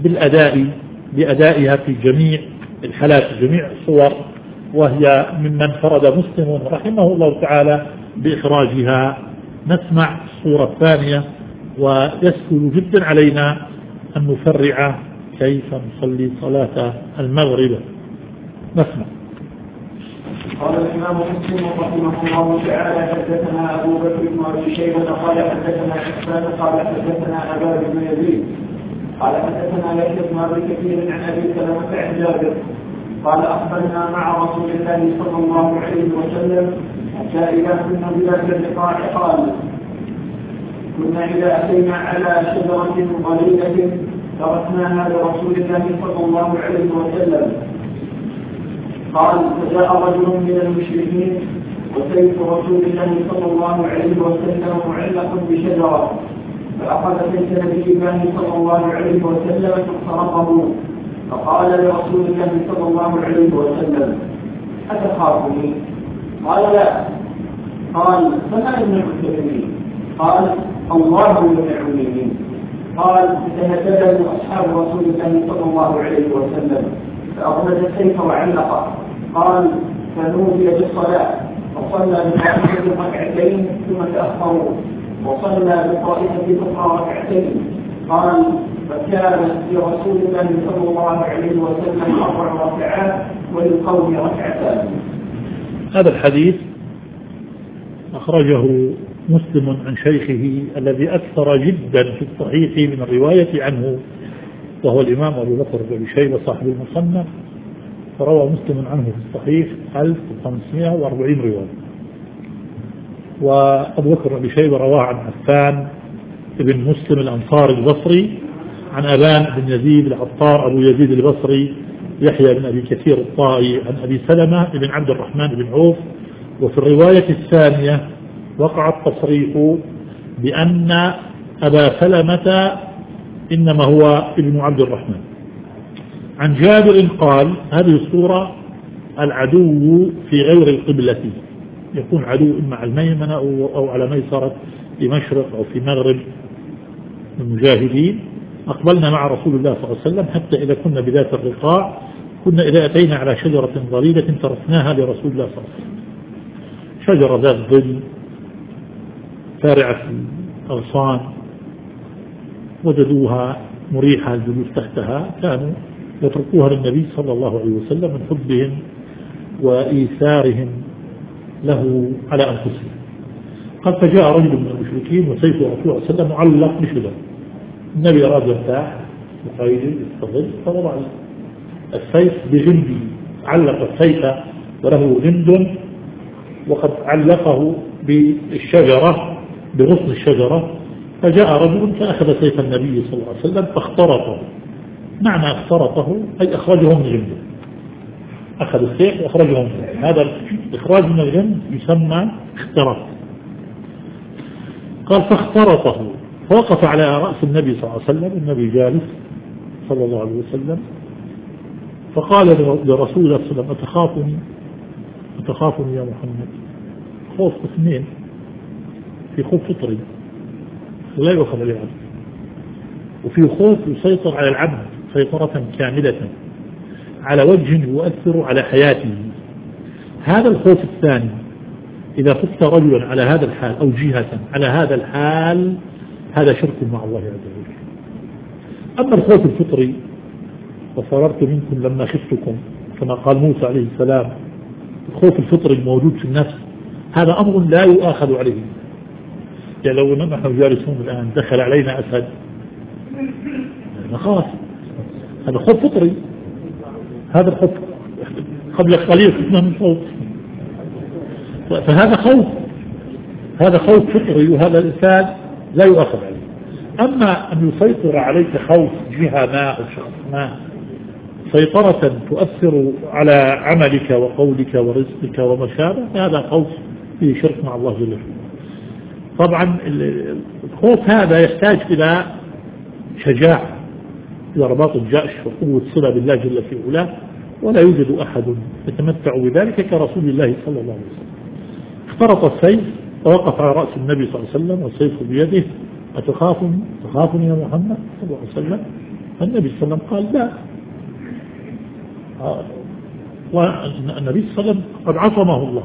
بأدائها في جميع الحالات في جميع الصور، وهي ممن فرد مسلم رحمه الله تعالى بإخراجها. نسمع الصورة الثانية ويسهل جدا علينا أن نفرع كيف نصلي صلاة المغرب. نسمع. قال الإمام مسلم رحمه الله تعالى حدثنا أبو بكر بن أبي شيبة قال حدثنا حسان قال حدثنا أبا بن يزيد قال حدثنا يحيى بن أبي كثير عن أبي سلمة عن جابر قال أخبرنا مع رسول الله صلى الله عليه وسلم حتى إذا كنا بذات اللقاء قال كنا إذا أتينا على شجرة ظليلة تركناها لرسول الله صلى الله عليه وسلم. قال فجاء رجل من المشركين وسيف رسول الله صلى الله عليه وسلم معلق بشجرة فأخذ سيف نبي الله صلى الله عليه وسلم فاخترقه فقال لرسول الله صلى الله عليه وسلم أتخافني؟ قال لا. قال فما يمنعك مني؟ قال الله يمنعني. قال فتهدده أصحاب رسول الله صلى الله عليه وسلم فأخذ السيف وعلقه. قال فنودي بالصلاة فصلى بطائفة ركعتين ثم تأخروا وصلى بطائفة أخرى ركعتين. قال فكان لرسول الله صلى الله عليه وسلم 4 ركعات وللقوم ركعتان. هذا الحديث أخرجه مسلم عن شيخه الذي أكثر جدا في الصحيح من الرواية عنه وهو الإمام أبو بكر بن أبي شيبة صاحب المصنف، فروى مسلم عنه في الصحيح 1540 رواية. وأبو بكر بن أبي شيبة رواه عن عفان بن مسلم الأنصاري البصري عن أبان بن يزيد العطار أبو يزيد البصري يحيى بن أبي كثير الطائي عن أبي سلمة بن عبد الرحمن بن عوف. وفي الرواية الثانية وقع التصريح بأن أبا سلمة إنما هو ابن عبد الرحمن. عن جابر قال هذه الصورة العدو في غير القبلة، يكون عدو إما على الميمنة أو على ميسرة في مشرق أو في مغرب المجاهدين. أقبلنا مع رسول الله صلى الله عليه وسلم حتى إذا كنا بذات الرقاع كنا إذا أتينا على شجرة ظليلة تركناها لرسول الله صلى الله عليه وسلم، شجرة ذات ظل فارعة الأغصان وجدوها مريحة الجلوس تحتها، كانوا يتركوها للنبي صلى الله عليه وسلم من حبهم وإيثارهم له على أنفسهم. قد فجاء رجل من المشركين وسيف رسول الله صلى الله عليه وسلم معلق بشجرة. النبي أراد يرتاح وقيل يستظل فوضع السيف بغمده، علق السيف وله غمد وقد علقه بالشجرة بغصن الشجرة. فجاء رجل فأخذ سيف النبي صلى الله عليه وسلم فاخترطه. معنى اخترطه أي أخرجه من غمده، أخذ السيف وأخرجه من غمده. هذا الإخراج من الغمد يسمى اختراط. قال فاخترطه فوقف على رأس النبي صلى الله عليه وسلم، النبي جالس صلى الله عليه وسلم، فقال لرسول الله صلى الله عليه وسلم أتخافني يا محمد؟ خوف اثنين، في خوف فطري لا يؤخذ للعبد، وفي خوف يسيطر على العبد سيطرة كاملة على وجه يؤثر على حياته. هذا الخوف الثاني إذا خفت رجلا على هذا الحال أو جهة على هذا الحال هذا شرك مع الله عز وجل. أما الخوف الفطري وفررت منكم لما خفتكم كما قال موسى عليه السلام، الخوف الفطري الموجود في النفس هذا أمر لا يؤاخذ عليه. يعني لو نحن جالسون الآن دخل علينا أسد نخاف، هذا خوف فطري، هذا الخوف قبل قليل خفنا من صوت، فهذا خوف، هذا خوف فطري وهذا الإنسان لا يؤاخذ عليه. أما أن يسيطر عليك خوف جهة ما أو شخص ما سيطرة تؤثر على عملك وقولك ورزقك وما شابه، هذا خوف فيه شرك مع الله جل وعلا. طبعا الخوف هذا يحتاج إلى شجاعة، إلى رباط الجأش وقوة صلة بالله جل في علاه، ولا يوجد أحد يتمتع بذلك كرسول الله صلى الله عليه وسلم. اخترط السيف ووقف على رأس النبي صلى الله عليه وسلم والسيف بيده، أتخافني يا محمد صلى الله عليه وسلم؟ النبي صلى الله عليه وسلم قال لا، والنبي صلى الله عليه وسلم قد عصمه الله.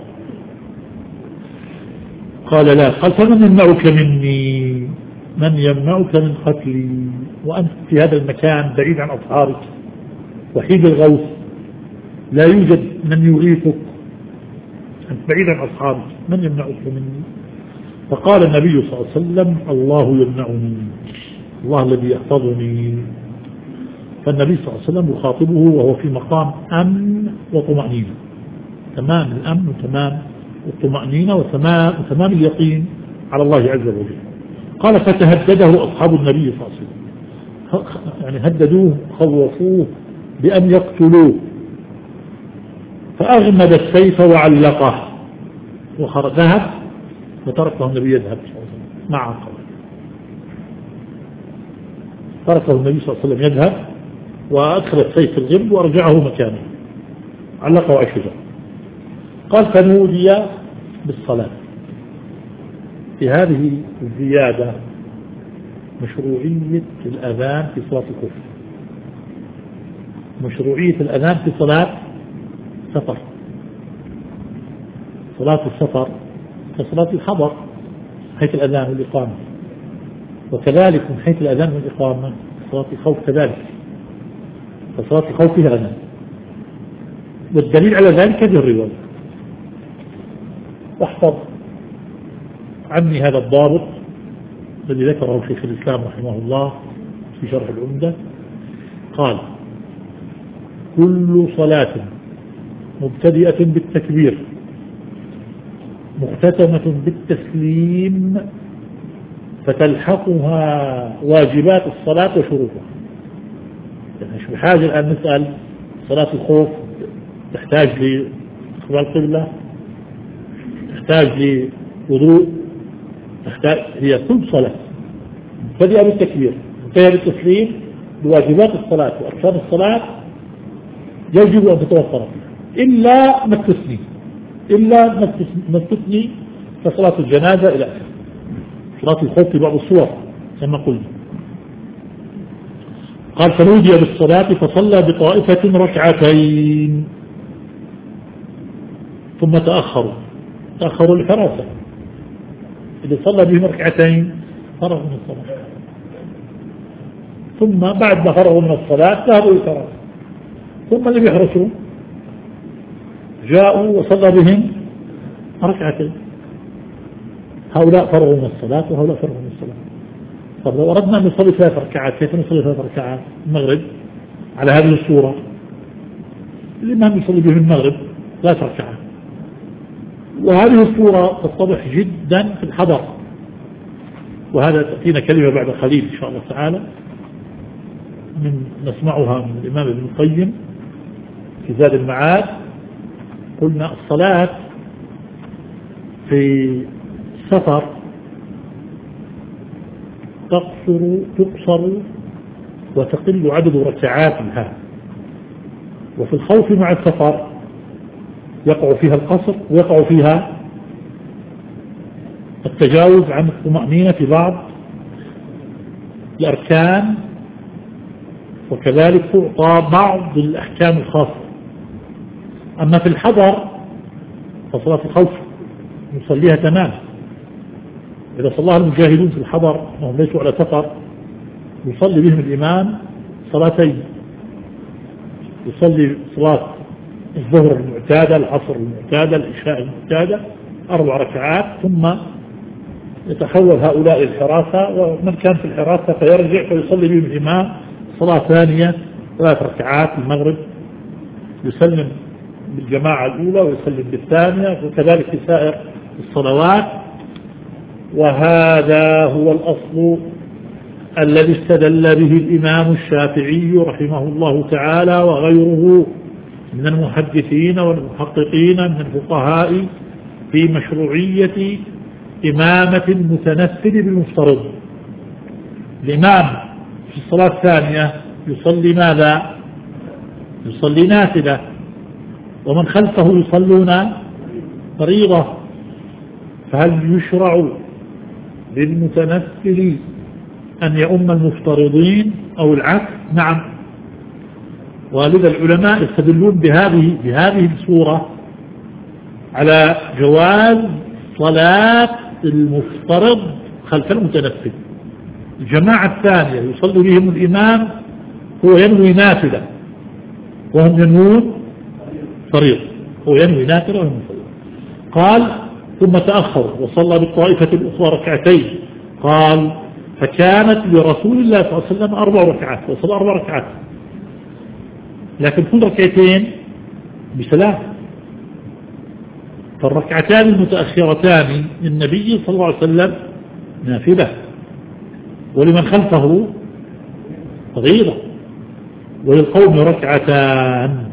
قال لا، قال فمن يمنعك مني؟ من يمنعك من قتلي وأنت في هذا المكان بعيد عن أصحابك وحيد الغوث، لا يوجد من يغيثك، أنت بعيد عن أصحابك، من يمنعك مني؟ فقال النبي صلى الله عليه وسلم الله يمنعني، الله الذي يحفظني. فالنبي صلى الله عليه وسلم يخاطبه وهو في مقام أمن وطمأنينة، تمام الأمن وتمام الطمأنينة وتمام اليقين على الله عز وجل. قال فتهدده أصحاب النبي صلى الله عليه وسلم، يعني هددوه خوفوه بأن يقتلوه، فأغمد السيف وعلقه وذهب وتركه النبي يذهب صلى الله عليه وسلم مع عقبه، تركه النبي صلى الله عليه وسلم يذهب وأدخل السيف في الغرب وأرجعه مكانه، علقه على الشجرة. قال فنودي بالصلاة. في هذه الزيادة مشروعية الأذان في صلاة الكفر، مشروعية الأذان في صلاة سفر، صلاة السفر كصلاة الحضر حيث الأذان والإقامة، وكذلك من حيث الأذان والإقامة صلاة الخوف كذلك، فصلاة الخوف فيها أذان، والدليل على ذلك هذه الرواية. واحفظ عني هذا الضابط الذي ذكره شيخ الإسلام رحمه الله في شرح العمدة، قال كل صلاة مبتدئة بالتكبير مختتمة بالتسليم فتلحقها واجبات الصلاة وشروطها. يعني مش بحاجة الآن نسأل صلاة الخوف تحتاج لاستقبال القبلة، تحتاج لوضوء، تحتاج، هي كل صلاة مبتدئة بالتكبير منتهية بالتسليم بواجبات الصلاة وأركان الصلاة يجب أن تتوفر فيها، إلا ما تثني كصلاة الجنازة إلى آخره، صلاة الخوف في بعض الصور كما قلنا. قال فنودي بالصلاة فصلى بطائفة ركعتين ثم تأخروا الحراسة، إذا صلى بهم ركعتين فرغوا من الصلاة، ثم بعد ما فرغوا من الصلاة ذهبوا للحراسة، ثم اللي بيحرسوا جاءوا وصلى بهم ركعتين، هؤلاء فرغوا من الصلاة وهؤلاء فرغوا من الصلاة. طب لو أردنا أن نصلي 3 ركعات كيف نصلي 3 ركعات المغرب على هذه الصورة؟ الإمام يصلي بهم المغرب 3 ركعات، وهذه الصورة تتضح جدا في الحضر، وهذا تأتينا كلمة بعد قليل إن شاء الله تعالى نسمعها من الإمام ابن القيم في زاد المعاد. قلنا الصلاة في السفر تقصر وتقل عدد ركعاتها، وفي الخوف مع السفر يقع فيها القصر ويقع فيها التجاوز عن الطمأنينة في بعض الأركان، وكذلك تعطى بعض الأحكام الخاصة. أما في الحضر فصلاة الخوف يصليها تمام. إذا صلاها المجاهدون في الحضر وهم ليسوا على سفر يصلي بهم الإمام صلاتين، يصلي صلاة الظهر المعتادة، العصر المعتادة، العشاء المعتادة 4 ركعات، ثم يتحول هؤلاء الحراسة، ومن كان في الحراسة فيرجع فيصلي بهم الإمام صلاة ثانية 3 ركعات المغرب، يسلم بالجماعة الأولى ويسلم بالثانية، وكذلك في سائر الصلوات. وهذا هو الأصل الذي استدل به الإمام الشافعي رحمه الله تعالى وغيره من المحدثين والمحققين من الفقهاء في مشروعية إمامة المتنفل بالمفترض. الإمام في الصلاة الثانية يصلي ماذا؟ يصلي نافلة، ومن خلفه يصلون فريضة، فهل يشرع للمتنفل أن يؤم المفترضين أو العكس؟ نعم. ولذا العلماء يستدلون بهذه الصورة على جواز صلاة المفترض خلف المتنفل. الجماعة الثانية يصلي بهم الإمام هو ينوي نافلة وهم ينوون فريض، هو ينوي نافلة وهم فريض. قال ثم تأخر وصلى بالطائفة الأخرى ركعتين، قال فكانت لرسول الله صلى الله عليه وسلم 4 ركعات، وصلى 4 ركعات، لكن كل ركعتين بسلام. فالركعتان المتأخرتان للنبي صلى الله عليه وسلم نافلة، ولمن خلفه فريضة، وللقوم ركعتان.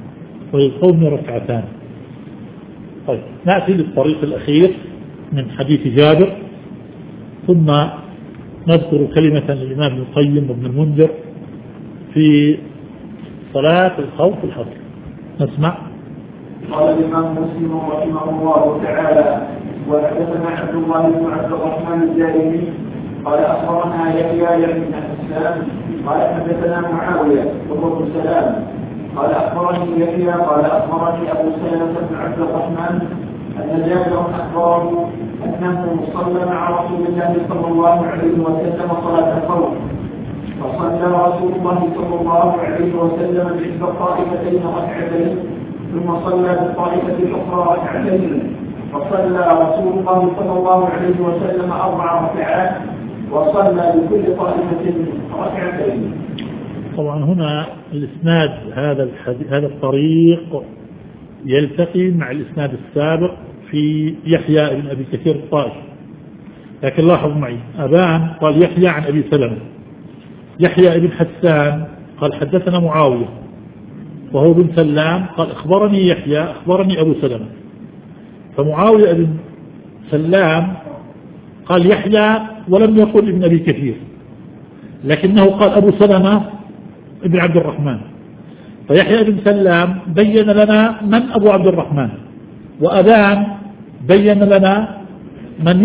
طيب نأتي للطريق الأخير من حديث جابر، ثم نذكر كلمة للإمام ابن القيم وابن المنذر في صلاة الخوف الحصر. نسمع. قال الإمام مسلم رحمه الله تعالى: وحدثنا عبد الله بن عبد الرحمن الدارمي قال أخبرنا يحيى بن حسان قال حدثنا معاوية وهو ابن سلام قال أخبرني يحيى قال أخبرني أبو سلمة بن عبد الرحمن أن جابر أخبره أنه صلى مع رسول الله صلى الله عليه وسلم صلاة الخوف، فصلى رسول الله صلى الله عليه وسلم بإحدى الطائفتين ركعتين، ثم صلى بالطائفة الأخرى ركعتين، فصلى رسول الله صلى الله عليه وسلم 4 ركعات، وصلى بكل طائفة ركعتين. طبعا هنا الإسناد هذا الطريق يلتقي مع الإسناد السابق في يحيى بن أبي كثير الطائي، لكن لاحظوا معي أبان قال يحيى عن أبي سلمة، يحيى بن حسان قال حدثنا معاوية وهو بن سلام قال أخبرني يحيى أخبرني أبو سلمة. فمعاوية بن سلام قال يحيى ولم يقل ابن أبي كثير، لكنه قال أبو سلمة ابن عبد الرحمن. فيحيى بن سلام بين لنا من أبو عبد الرحمن، وأبان بين لنا من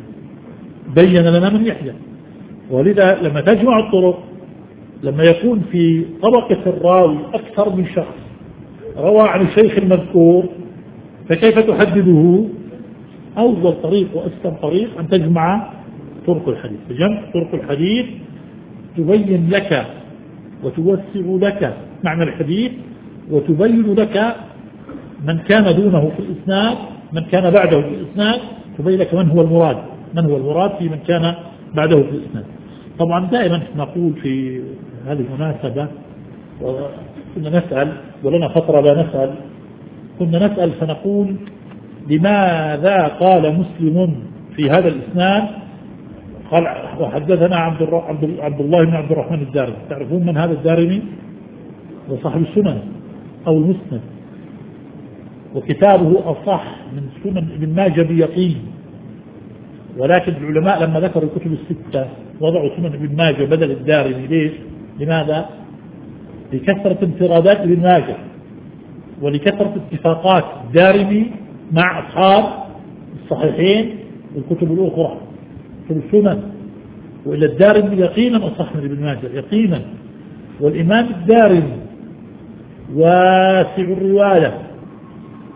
يحيى. ولذا لما تجمع الطرق، لما يكون في طبقة الراوي أكثر من شخص روى عن الشيخ المذكور، فكيف تحدده؟ أفضل طريق وأسلم طريق أن تجمع طرق الحديث. فجمع طرق الحديث تبين لك وتوسع لك معنى الحديث، وتبين لك من كان دونه في الإسناد، من كان بعده في الإسناد، تبين لك من هو المراد في من كان بعده في الإسناد. طبعا دائما نقول في هذه المناسبة، كنا نسأل ولنا فترة لا نسأل، كنا نسأل فنقول لماذا قال مسلم في هذا الإسناد قال وحدثنا عبد الله بن عبد الرحمن الدارمي؟ تعرفون من هذا الدارمي؟ وصاحب السنن أو المسند، وكتابه أصح من سنن ابن ماجه بيقين، ولكن العلماء لما ذكروا الكتب الستة وضعوا سنن ابن ماجه بدل الدارمي. ليش؟ لماذا؟ لكثرة انفرادات ابن ماجه ولكثرة اتفاقات الدارمي مع أصحاب الصحيحين والكتب الأخرى في السنن. وإلى الدارمي يقينا أصح من ابن ماجه يقينا، والإمام الدارمي واسع الرواية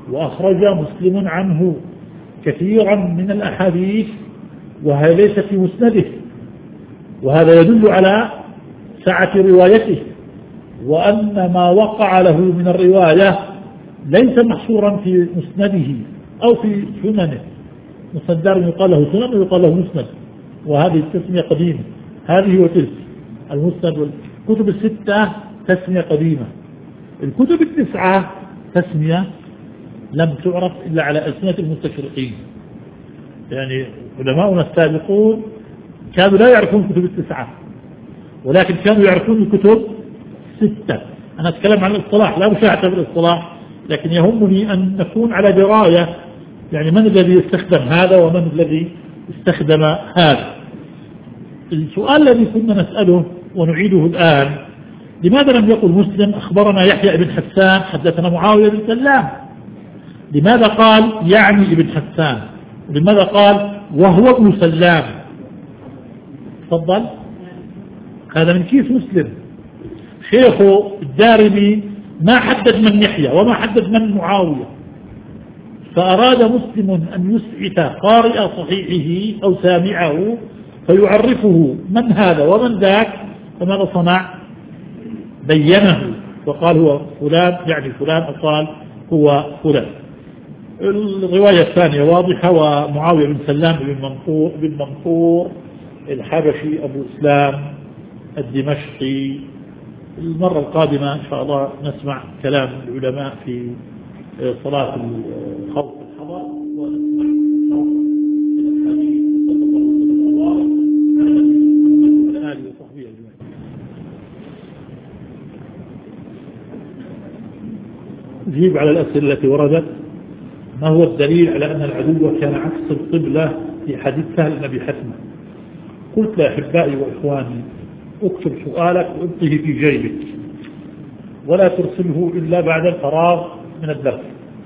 وأخرج مسلم عنه كثيرا من الأحاديث وهي ليست في مسنده، وهذا يدل على سعة روايته، وأن ما وقع له من الرواية ليس محصورا في مسنده أو في سننه. مسند دارمي يقال له سنن ويقال له مسند، وهذه التسمية قديمة. هذه وتلك المسند والكتب الستة تسمية قديمة. الكتب التسعة تسمية لم تعرف إلا على ألسنة المستشرقين، يعني علماؤنا السابقون كانوا لا يعرفون الكتب التسعة، ولكن كانوا يعرفون الكتب ستة. أنا أتكلم عن الاصطلاح، لا مشاهدة بالاصطلاح، لكن يهمني أن نكون على دراية، يعني من الذي يستخدم هذا ومن الذي استخدم هذا. السؤال الذي كنا نسأله ونعيده الآن: لماذا لم يقل مسلم أخبرنا يحيى بن حسان حدثنا معاوية بن سلام؟ لماذا قال يعني ابن حسان؟ لماذا قال وهو ابن سلام؟ تفضل. هذا من كيس مسلم. شيخه الدارمي ما حدد من يحيى وما حدد من معاوية، فأراد مسلم أن يسعف قارئ صحيحه أو سامعه فيعرفه من هذا ومن ذاك، فماذا صنع؟ بينه وقال هو فلان، يعني فلان، قال هو فلان. الرواية الثانية واضحة: ومعاوية بن سلام بن منصور الحبشي أبو إسلام الدمشقي. المرة القادمة إن شاء الله نسمع كلام العلماء في صلاة الخوف الحضر، ونسمع الحديث صلى الله عليه وعلى آله وصحبه أجمعين. نجيب على الأسئلة التي وردت. ما هو الدليل على أن العدو كان عكس القبلة في حديث سهل بن أبي حتمة؟ قلت لأحبائي وإخواني: اكتب سؤالك وابقه في جيبك ولا ترسله إلا بعد الفراغ من الدرس،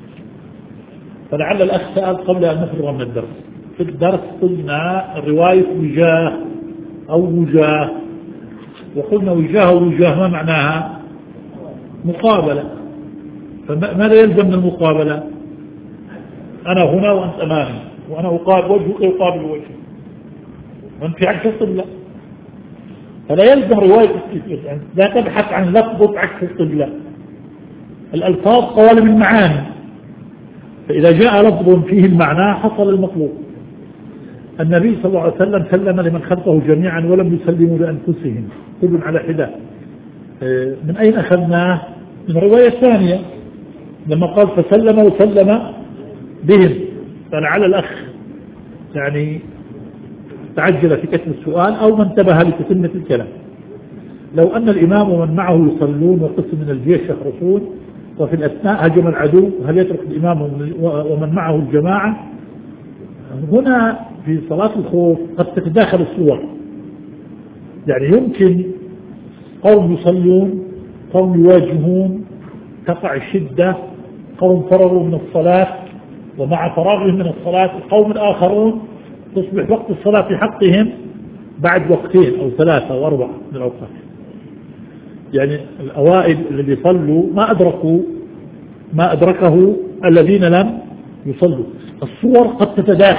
فلعل الأخ سأل قبل أن نفرغ من الدرس. في الدرس قلنا الرواية وجاه أو وجاه، وقلنا وجاه ووجاه ما معناها؟ مقابلة. فماذا يلزم من المقابلة؟ أنا هنا وأنت أمامي، وأنا أقابل وجهك يقابل وجهي، وأنت في عكس القبلة، فلا يلزم رواية يعني لا تبحث عن لفظ عكس القبلة. الألفاظ قوالب المعاني، فإذا جاء لفظ فيه المعنى حصل المطلوب. النبي صلى الله عليه وسلم سلم لمن خلفه جميعا ولم يسلموا لأنفسهم، كل على حدة. من أين أخذناه؟ من الرواية الثانية لما قال فسلم وسلم بهم. فلعل الأخ يعني تعجل في كتب السؤال أو ما انتبه لتتمة الكلام. لو أن الإمام ومن معه يصلون وقسم من الجيش يحرسون وفي الأثناء هجم العدو، هل يترك الإمام ومن معه الجماعة؟ هنا في صلاة الخوف قد تتداخل الصور، يعني يمكن قوم يصلون، قوم يواجهون، تقع الشدة، قوم فرغوا من الصلاة، ومع فراغهم من الصلاة القوم الآخرون تصبح وقت الصلاة في حقهم بعد وقتين أو ثلاثة أو أربعة من الأوقات. يعني الأوائل الذي صلوا ما أدركه الذين لم يصلوا. الصور قد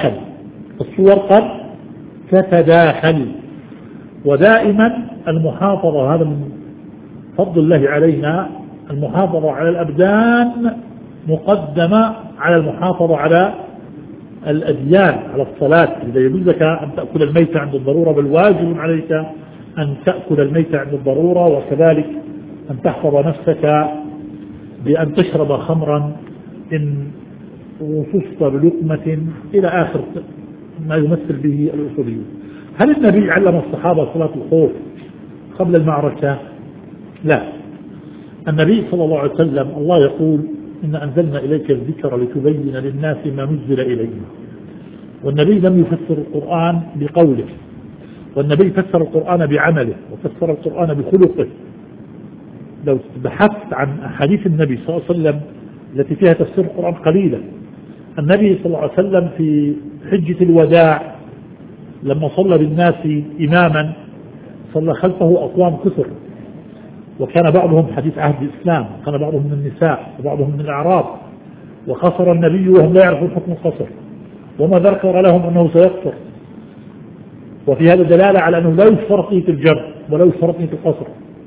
تتداخل، ودائما المحافظة، هذا من فضل الله علينا، المحافظة على الأبدان مقدمة على المحافظة على الأديان، على الصلاة. إذا يجوزك أن تأكل الميت عند الضرورة، بل واجب عليك أن تأكل الميت عند الضرورة، وكذلك أن تحفظ نفسك بأن تشرب خمرا إن وصفت بلقمة إلى آخر ما يمثل به الأصوليون. هل النبي علم الصحابة صلاة الخوف قبل المعركة؟ لا. النبي صلى الله عليه وسلم الله يقول: إن أنزلنا إليك الذكر لتبين للناس ما نزل إليهم. والنبي لم يفسر القرآن بقوله، والنبي فسر القرآن بعمله، وفسر القرآن بخلقه. لو بحثت عن أحاديث النبي صلى الله عليه وسلم التي فيها تفسير القرآن قليلا. النبي صلى الله عليه وسلم في حجة الوداع لما صلى بالناس إماما صلى خلفه أقوام كثر، وكان بعضهم حديث عهد الإسلام، وكان بعضهم من النساء وبعضهم من الأعراب، وخسر النبي وهم لا يعرفون حكم الخسر، وما ذكر لهم أنه سيقصر. وفي هذا دلالة على أنه لا يشترط نية الجر ولا يشترط نية القصر.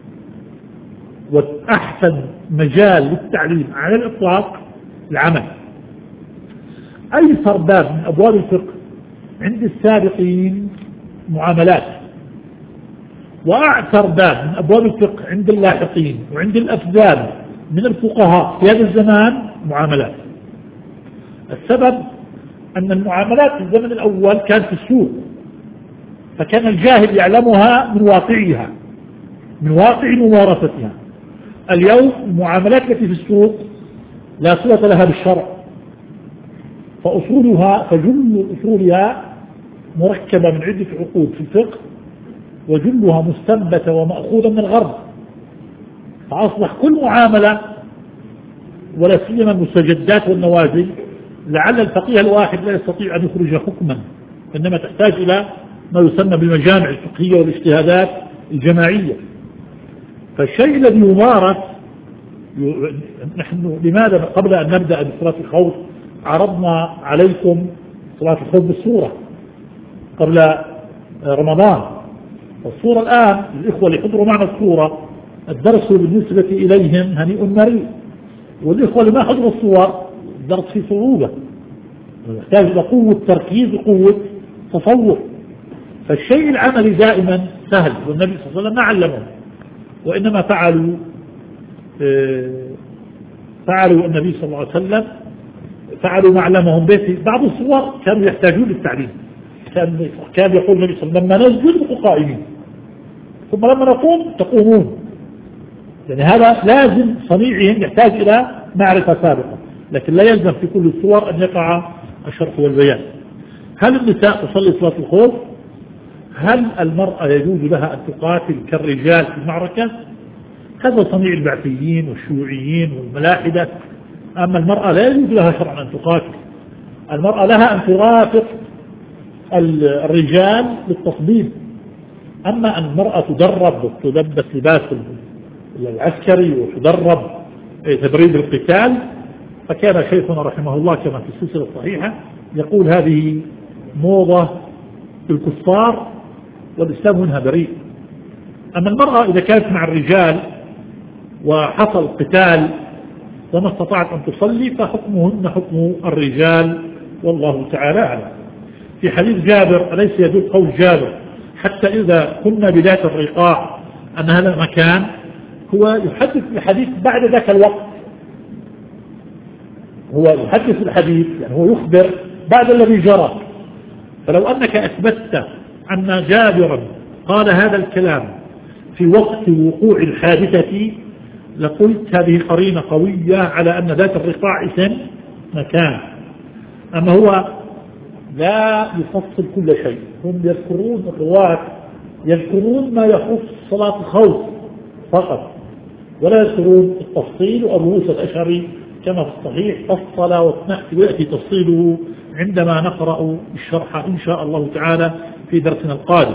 وأحسن مجال للتعليم على الإطلاق العمل. أيسر باب من أبواب الفقه عند السابقين معاملات، وأعسر باب من أبواب الفقه عند اللاحقين وعند الأفذاذ من الفقهاء في هذا الزمان معاملات. السبب أن المعاملات في الزمن الأول كانت في السوق، فكان الجاهل يعلمها من واقعها، من واقع ممارستها. اليوم المعاملات التي في السوق لا صلة لها بالشرع، فجل أصولها مركبة من عدة عقود في الفقه، وجلها مستنبتة ومأخوذة من الغرب. فأصبح كل معاملة ولا سيما المستجدات والنوازل لعل الفقيه الواحد لا يستطيع أن يخرج حكما، إنما تحتاج إلى ما يسمى بالمجامع الفقهية والاجتهادات الجماعية. فالشيء الذي يمارس، نحن لماذا قبل أن نبدأ بصلاة الخوف عرضنا عليكم صلاة الخوف بالصورة قبل رمضان؟ الصورة الآن الإخوة اللي يحضروا معنا الصورة الدرس بالنسبة إليهم هنيء مريء، والإخوة اللي ما حضروا الصور الدرس فيه صعوبة، يحتاج إلى قوة تركيز وقوة تصور. فالشيء العملي دائما سهل، والنبي صلى الله عليه وسلم ما علمهم، وإنما فعلوا النبي صلى الله عليه وسلم فعلوا ما علمهم به. بعض الصور كانوا يحتاجون للتعليم، كان يقول النبي صلى الله عليه وسلم لما نسجد نبقوا قائمين، ثم لما نقوم تقومون. يعني هذا لازم صنيعهم يحتاج إلى معرفة سابقة، لكن لا يلزم في كل الصور أن يقع الشرح والبيان. هل النساء تصلي صلاة الخوف؟ هل المرأة يجوز لها أن تقاتل كالرجال في المعركة؟ هذا صنيع البعثيين والشيوعيين والملاحدة. أما المرأة لا يجوز لها شرعا أن تقاتل، المرأة لها أن ترافق الرجال للتصديد. أما أن المرأة تدرب وتلبس لباس العسكري وتدرب تدريب القتال، فكان شيخنا رحمه الله كما في السلسلة الصحيحة يقول هذه موضة الكفار والإسلام منها بريء. أما المرأة إذا كانت مع الرجال وحصل قتال وما استطاعت أن تصلي فحكمهن حكم الرجال، والله تعالى أعلم. في حديث جابر أليس يدل قول جابر حتى إذا كنا بذات الرقاع أن هذا المكان، هو يحدث الحديث بعد ذاك الوقت، هو يحدث الحديث يعني هو يخبر بعد الذي جرى. فلو أنك أثبتت أن جابرا قال هذا الكلام في وقت وقوع الحادثة لقلت هذه قرينة قوية على أن ذات الرقاع اسم مكان. أما هو لا يفصل كل شيء، هم يذكرون الرواة يذكرون ما يخص صلاة الخوف فقط، ولا يذكرون التفصيل. وأبو موسى الأشعري كما في الصحيح فصل ويأتي تفصيله عندما نقرأ الشرح إن شاء الله تعالى في درسنا القادم.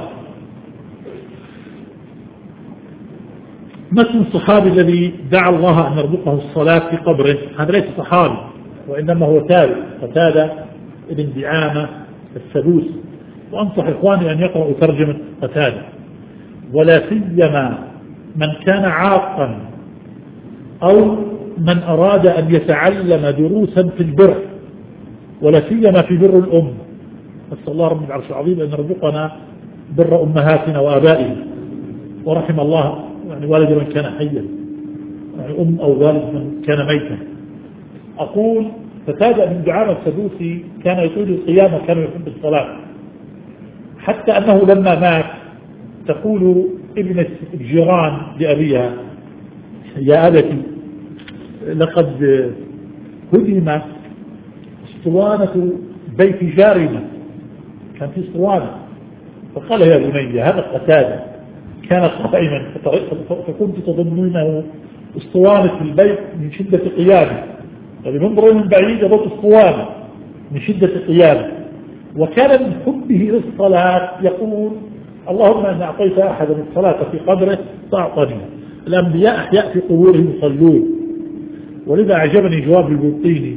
مثل الصحابي الذي دعا الله أن يرزقه الصلاة في قبره، هذا ليس صحابي وإنما هو تابع، قتادة ابن دعامة السدوسي. وأنصح إخواني أن يقرأوا ترجمة قتادة، ولا سيما من كان عاقا أو من أراد أن يتعلم دروسا في البر، ولا سيما في بر الأم. نسأل الله رب العرش العظيم أن يرزقنا بر أمهاتنا وآبائنا، ورحم الله يعني والد من كان حيا، يعني أم أو والد من كان ميتا. أقول قتادة بن دعامة السدوسي كان يطيل القيام وكان يحب الصلاة، حتى أنه لما مات تقول ابنة الجيران لأبيها يا أبتي لقد هدم اسطوانة بيت جارنا، كان في اسطوانة، فقال يا بني هذا قتادة كان قائما فكنت تظنونه اسطوانة البيت من شدة قيامه، يعني منظر من بعيد يظل اسطوانة من شدة قيامه. وكان من حبه للصلاة يقول اللهم أن أعطيت أحدا الصلاة في قبره فأعطني. الأنبياء أحياء في قبورهم يصلون، ولذا أعجبني جواب البلطيني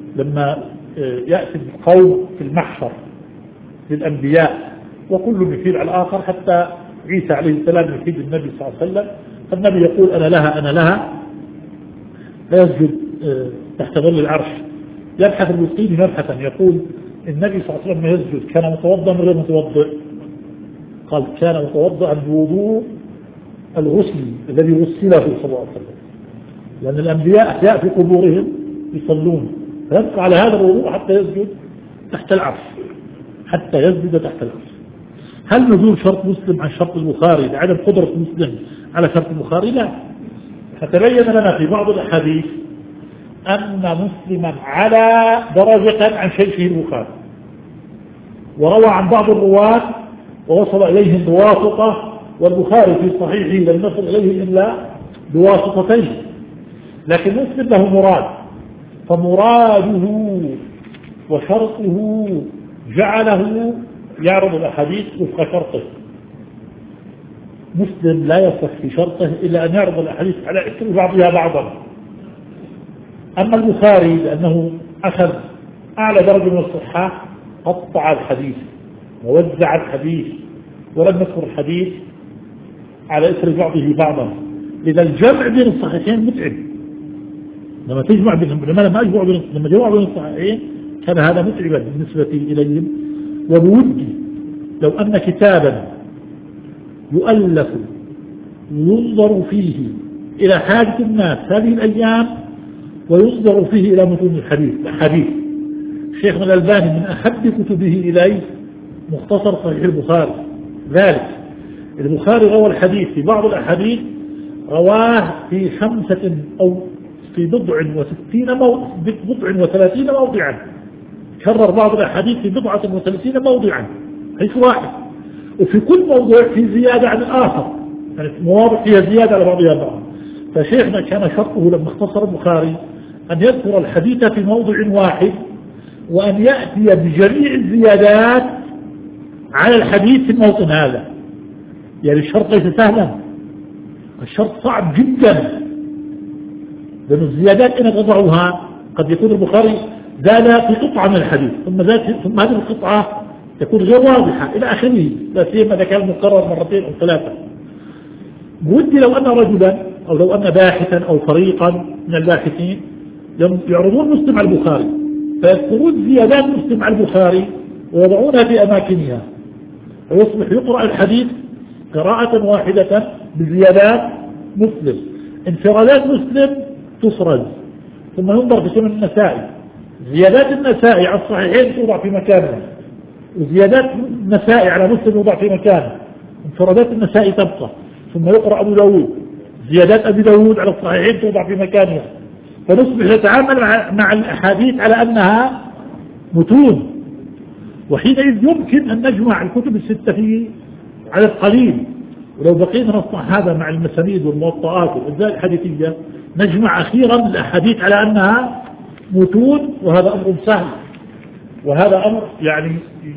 لما يأتي القوم في المحشر للأنبياء وكل يفيد على الآخر، حتى عيسى عليه السلام يفيد النبي صلى الله عليه وسلم، فالنبي يقول أنا لها أنا لها، فيسجد تحت ظل العرش. يبحث المسلمين مبحثا، يقول النبي صلى الله عليه وسلم يسجد كان متوضئا غير متوضئ؟ قال كان متوضئا بوضوء الغسل الذي غسله صلى الله عليه وسلم، لأن الأنبياء أحياء في قبورهم يصلون، فيبقى على هذا الوضوء حتى يسجد تحت العرش، حتى يسجد تحت العرش. هل نزول شرط مسلم عن شرط البخاري لعدم قدرة مسلم على شرط البخاري؟ لا. فتبين لنا في بعض الأحاديث أن مسلما على درجة عن شيخه البخاري، وروى عن بعض الرواة ووصل إليهم بواسطة، والبخاري في صحيحه لم يصل إليه إلا بواسطتين، لكن مسلم له مراد، فمراده وشرطه جعله يعرض الأحاديث وفق شرطه. مسلم لا يصح في شرطه إلا أن يعرض الأحاديث على إثر بعضها بعضا. أما البخاري لأنه أخذ أعلى درجة من الصحة قطع الحديث ووزع الحديث ولم يذكر الحديث على إثر بعضه بعضا، لذا الجمع بين الصحيحين متعب. لما جمعوا بين الصحيحين كان هذا متعبا بالنسبة إليهم. وبودي لو أن كتابا يؤلف ينظر فيه إلى حاجة الناس هذه الأيام وينظر فيه إلى متون الحديث. الشيخ الألباني من أحب كتبه إليه مختصر صحيح البخاري. ذلك البخاري روى الحديث في بعض الأحاديث رواه في 5 أو في بضع و30 موضعا، كرر بعض الأحاديث في 37 موضعا حيث واحد، وفي كل موضوع في زيادة عن الآخر، يعني مواضع فيها زيادة على بعضها بعض. فشيخنا كان شرطه لما اختصر البخاري أن يذكر الحديث في موضع واحد وأن يأتي بجميع الزيادات على الحديث في الموطن هذا. يعني الشرط ليس سهلا، الشرط صعب جدا، لأن الزيادات إن تضعها قد يكون البخاري زاد في قطعة من الحديث ثم هذه القطعة تكون غير واضحة إلى آخره، لا سيما إذا كان مكرر 2 أو 3. بودي لو أن رجلا أو لو أن باحثا أو فريقا من الباحثين يعرضون مسلم على البخاري فيذكرون زيادات مسلم على البخاري ويضعونها في أماكنها، ويصبح يقرأ الحديث قراءة واحدة بزيادات مسلم. انفرادات مسلم تسرد ثم ينظر في سنن النسائي، زيادات النسائي على الصحيحين توضع في مكانها، وزيادات النسائي على مسلم توضع في مكانها، انفرادات النسائي تبقى، ثم يقرأ أبو داود، زيادات أبي داود على الصحيحين توضع في مكانها، فنصبح نتعامل مع الأحاديث على أنها متون. وحينئذ يمكن أن نجمع الكتب الستة في عدد قليل، ولو بقينا نصنع هذا مع المسانيد والموطئات والأجزاء الحديثية نجمع أخيرا الأحاديث على أنها متون، وهذا أمر سهل، وهذا أمر يعني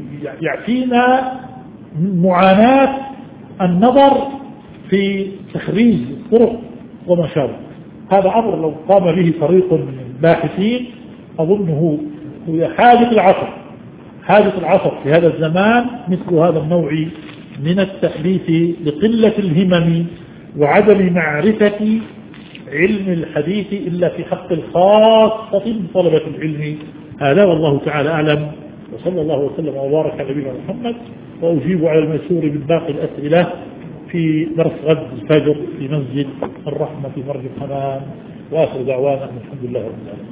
يعطينا معاناة النظر في تخريج الطرق وما شابه. هذا أمر لو قام به فريق من الباحثين أظنه هو حاجة العصر في هذا الزمان مثل هذا النوع من التأليف لقلة الهمم وعدم معرفة علم الحديث إلا في حق الخاصة من طلبة العلم. هذا والله تعالى أعلم، وصلى الله وسلم وبارك على نبينا محمد. وأجيب على الميسور من باقي الأسئلة في درس غد الفجر في مسجد الرحمة في مرج الحمام، وآخر دعوانا الحمد لله رب العالمين.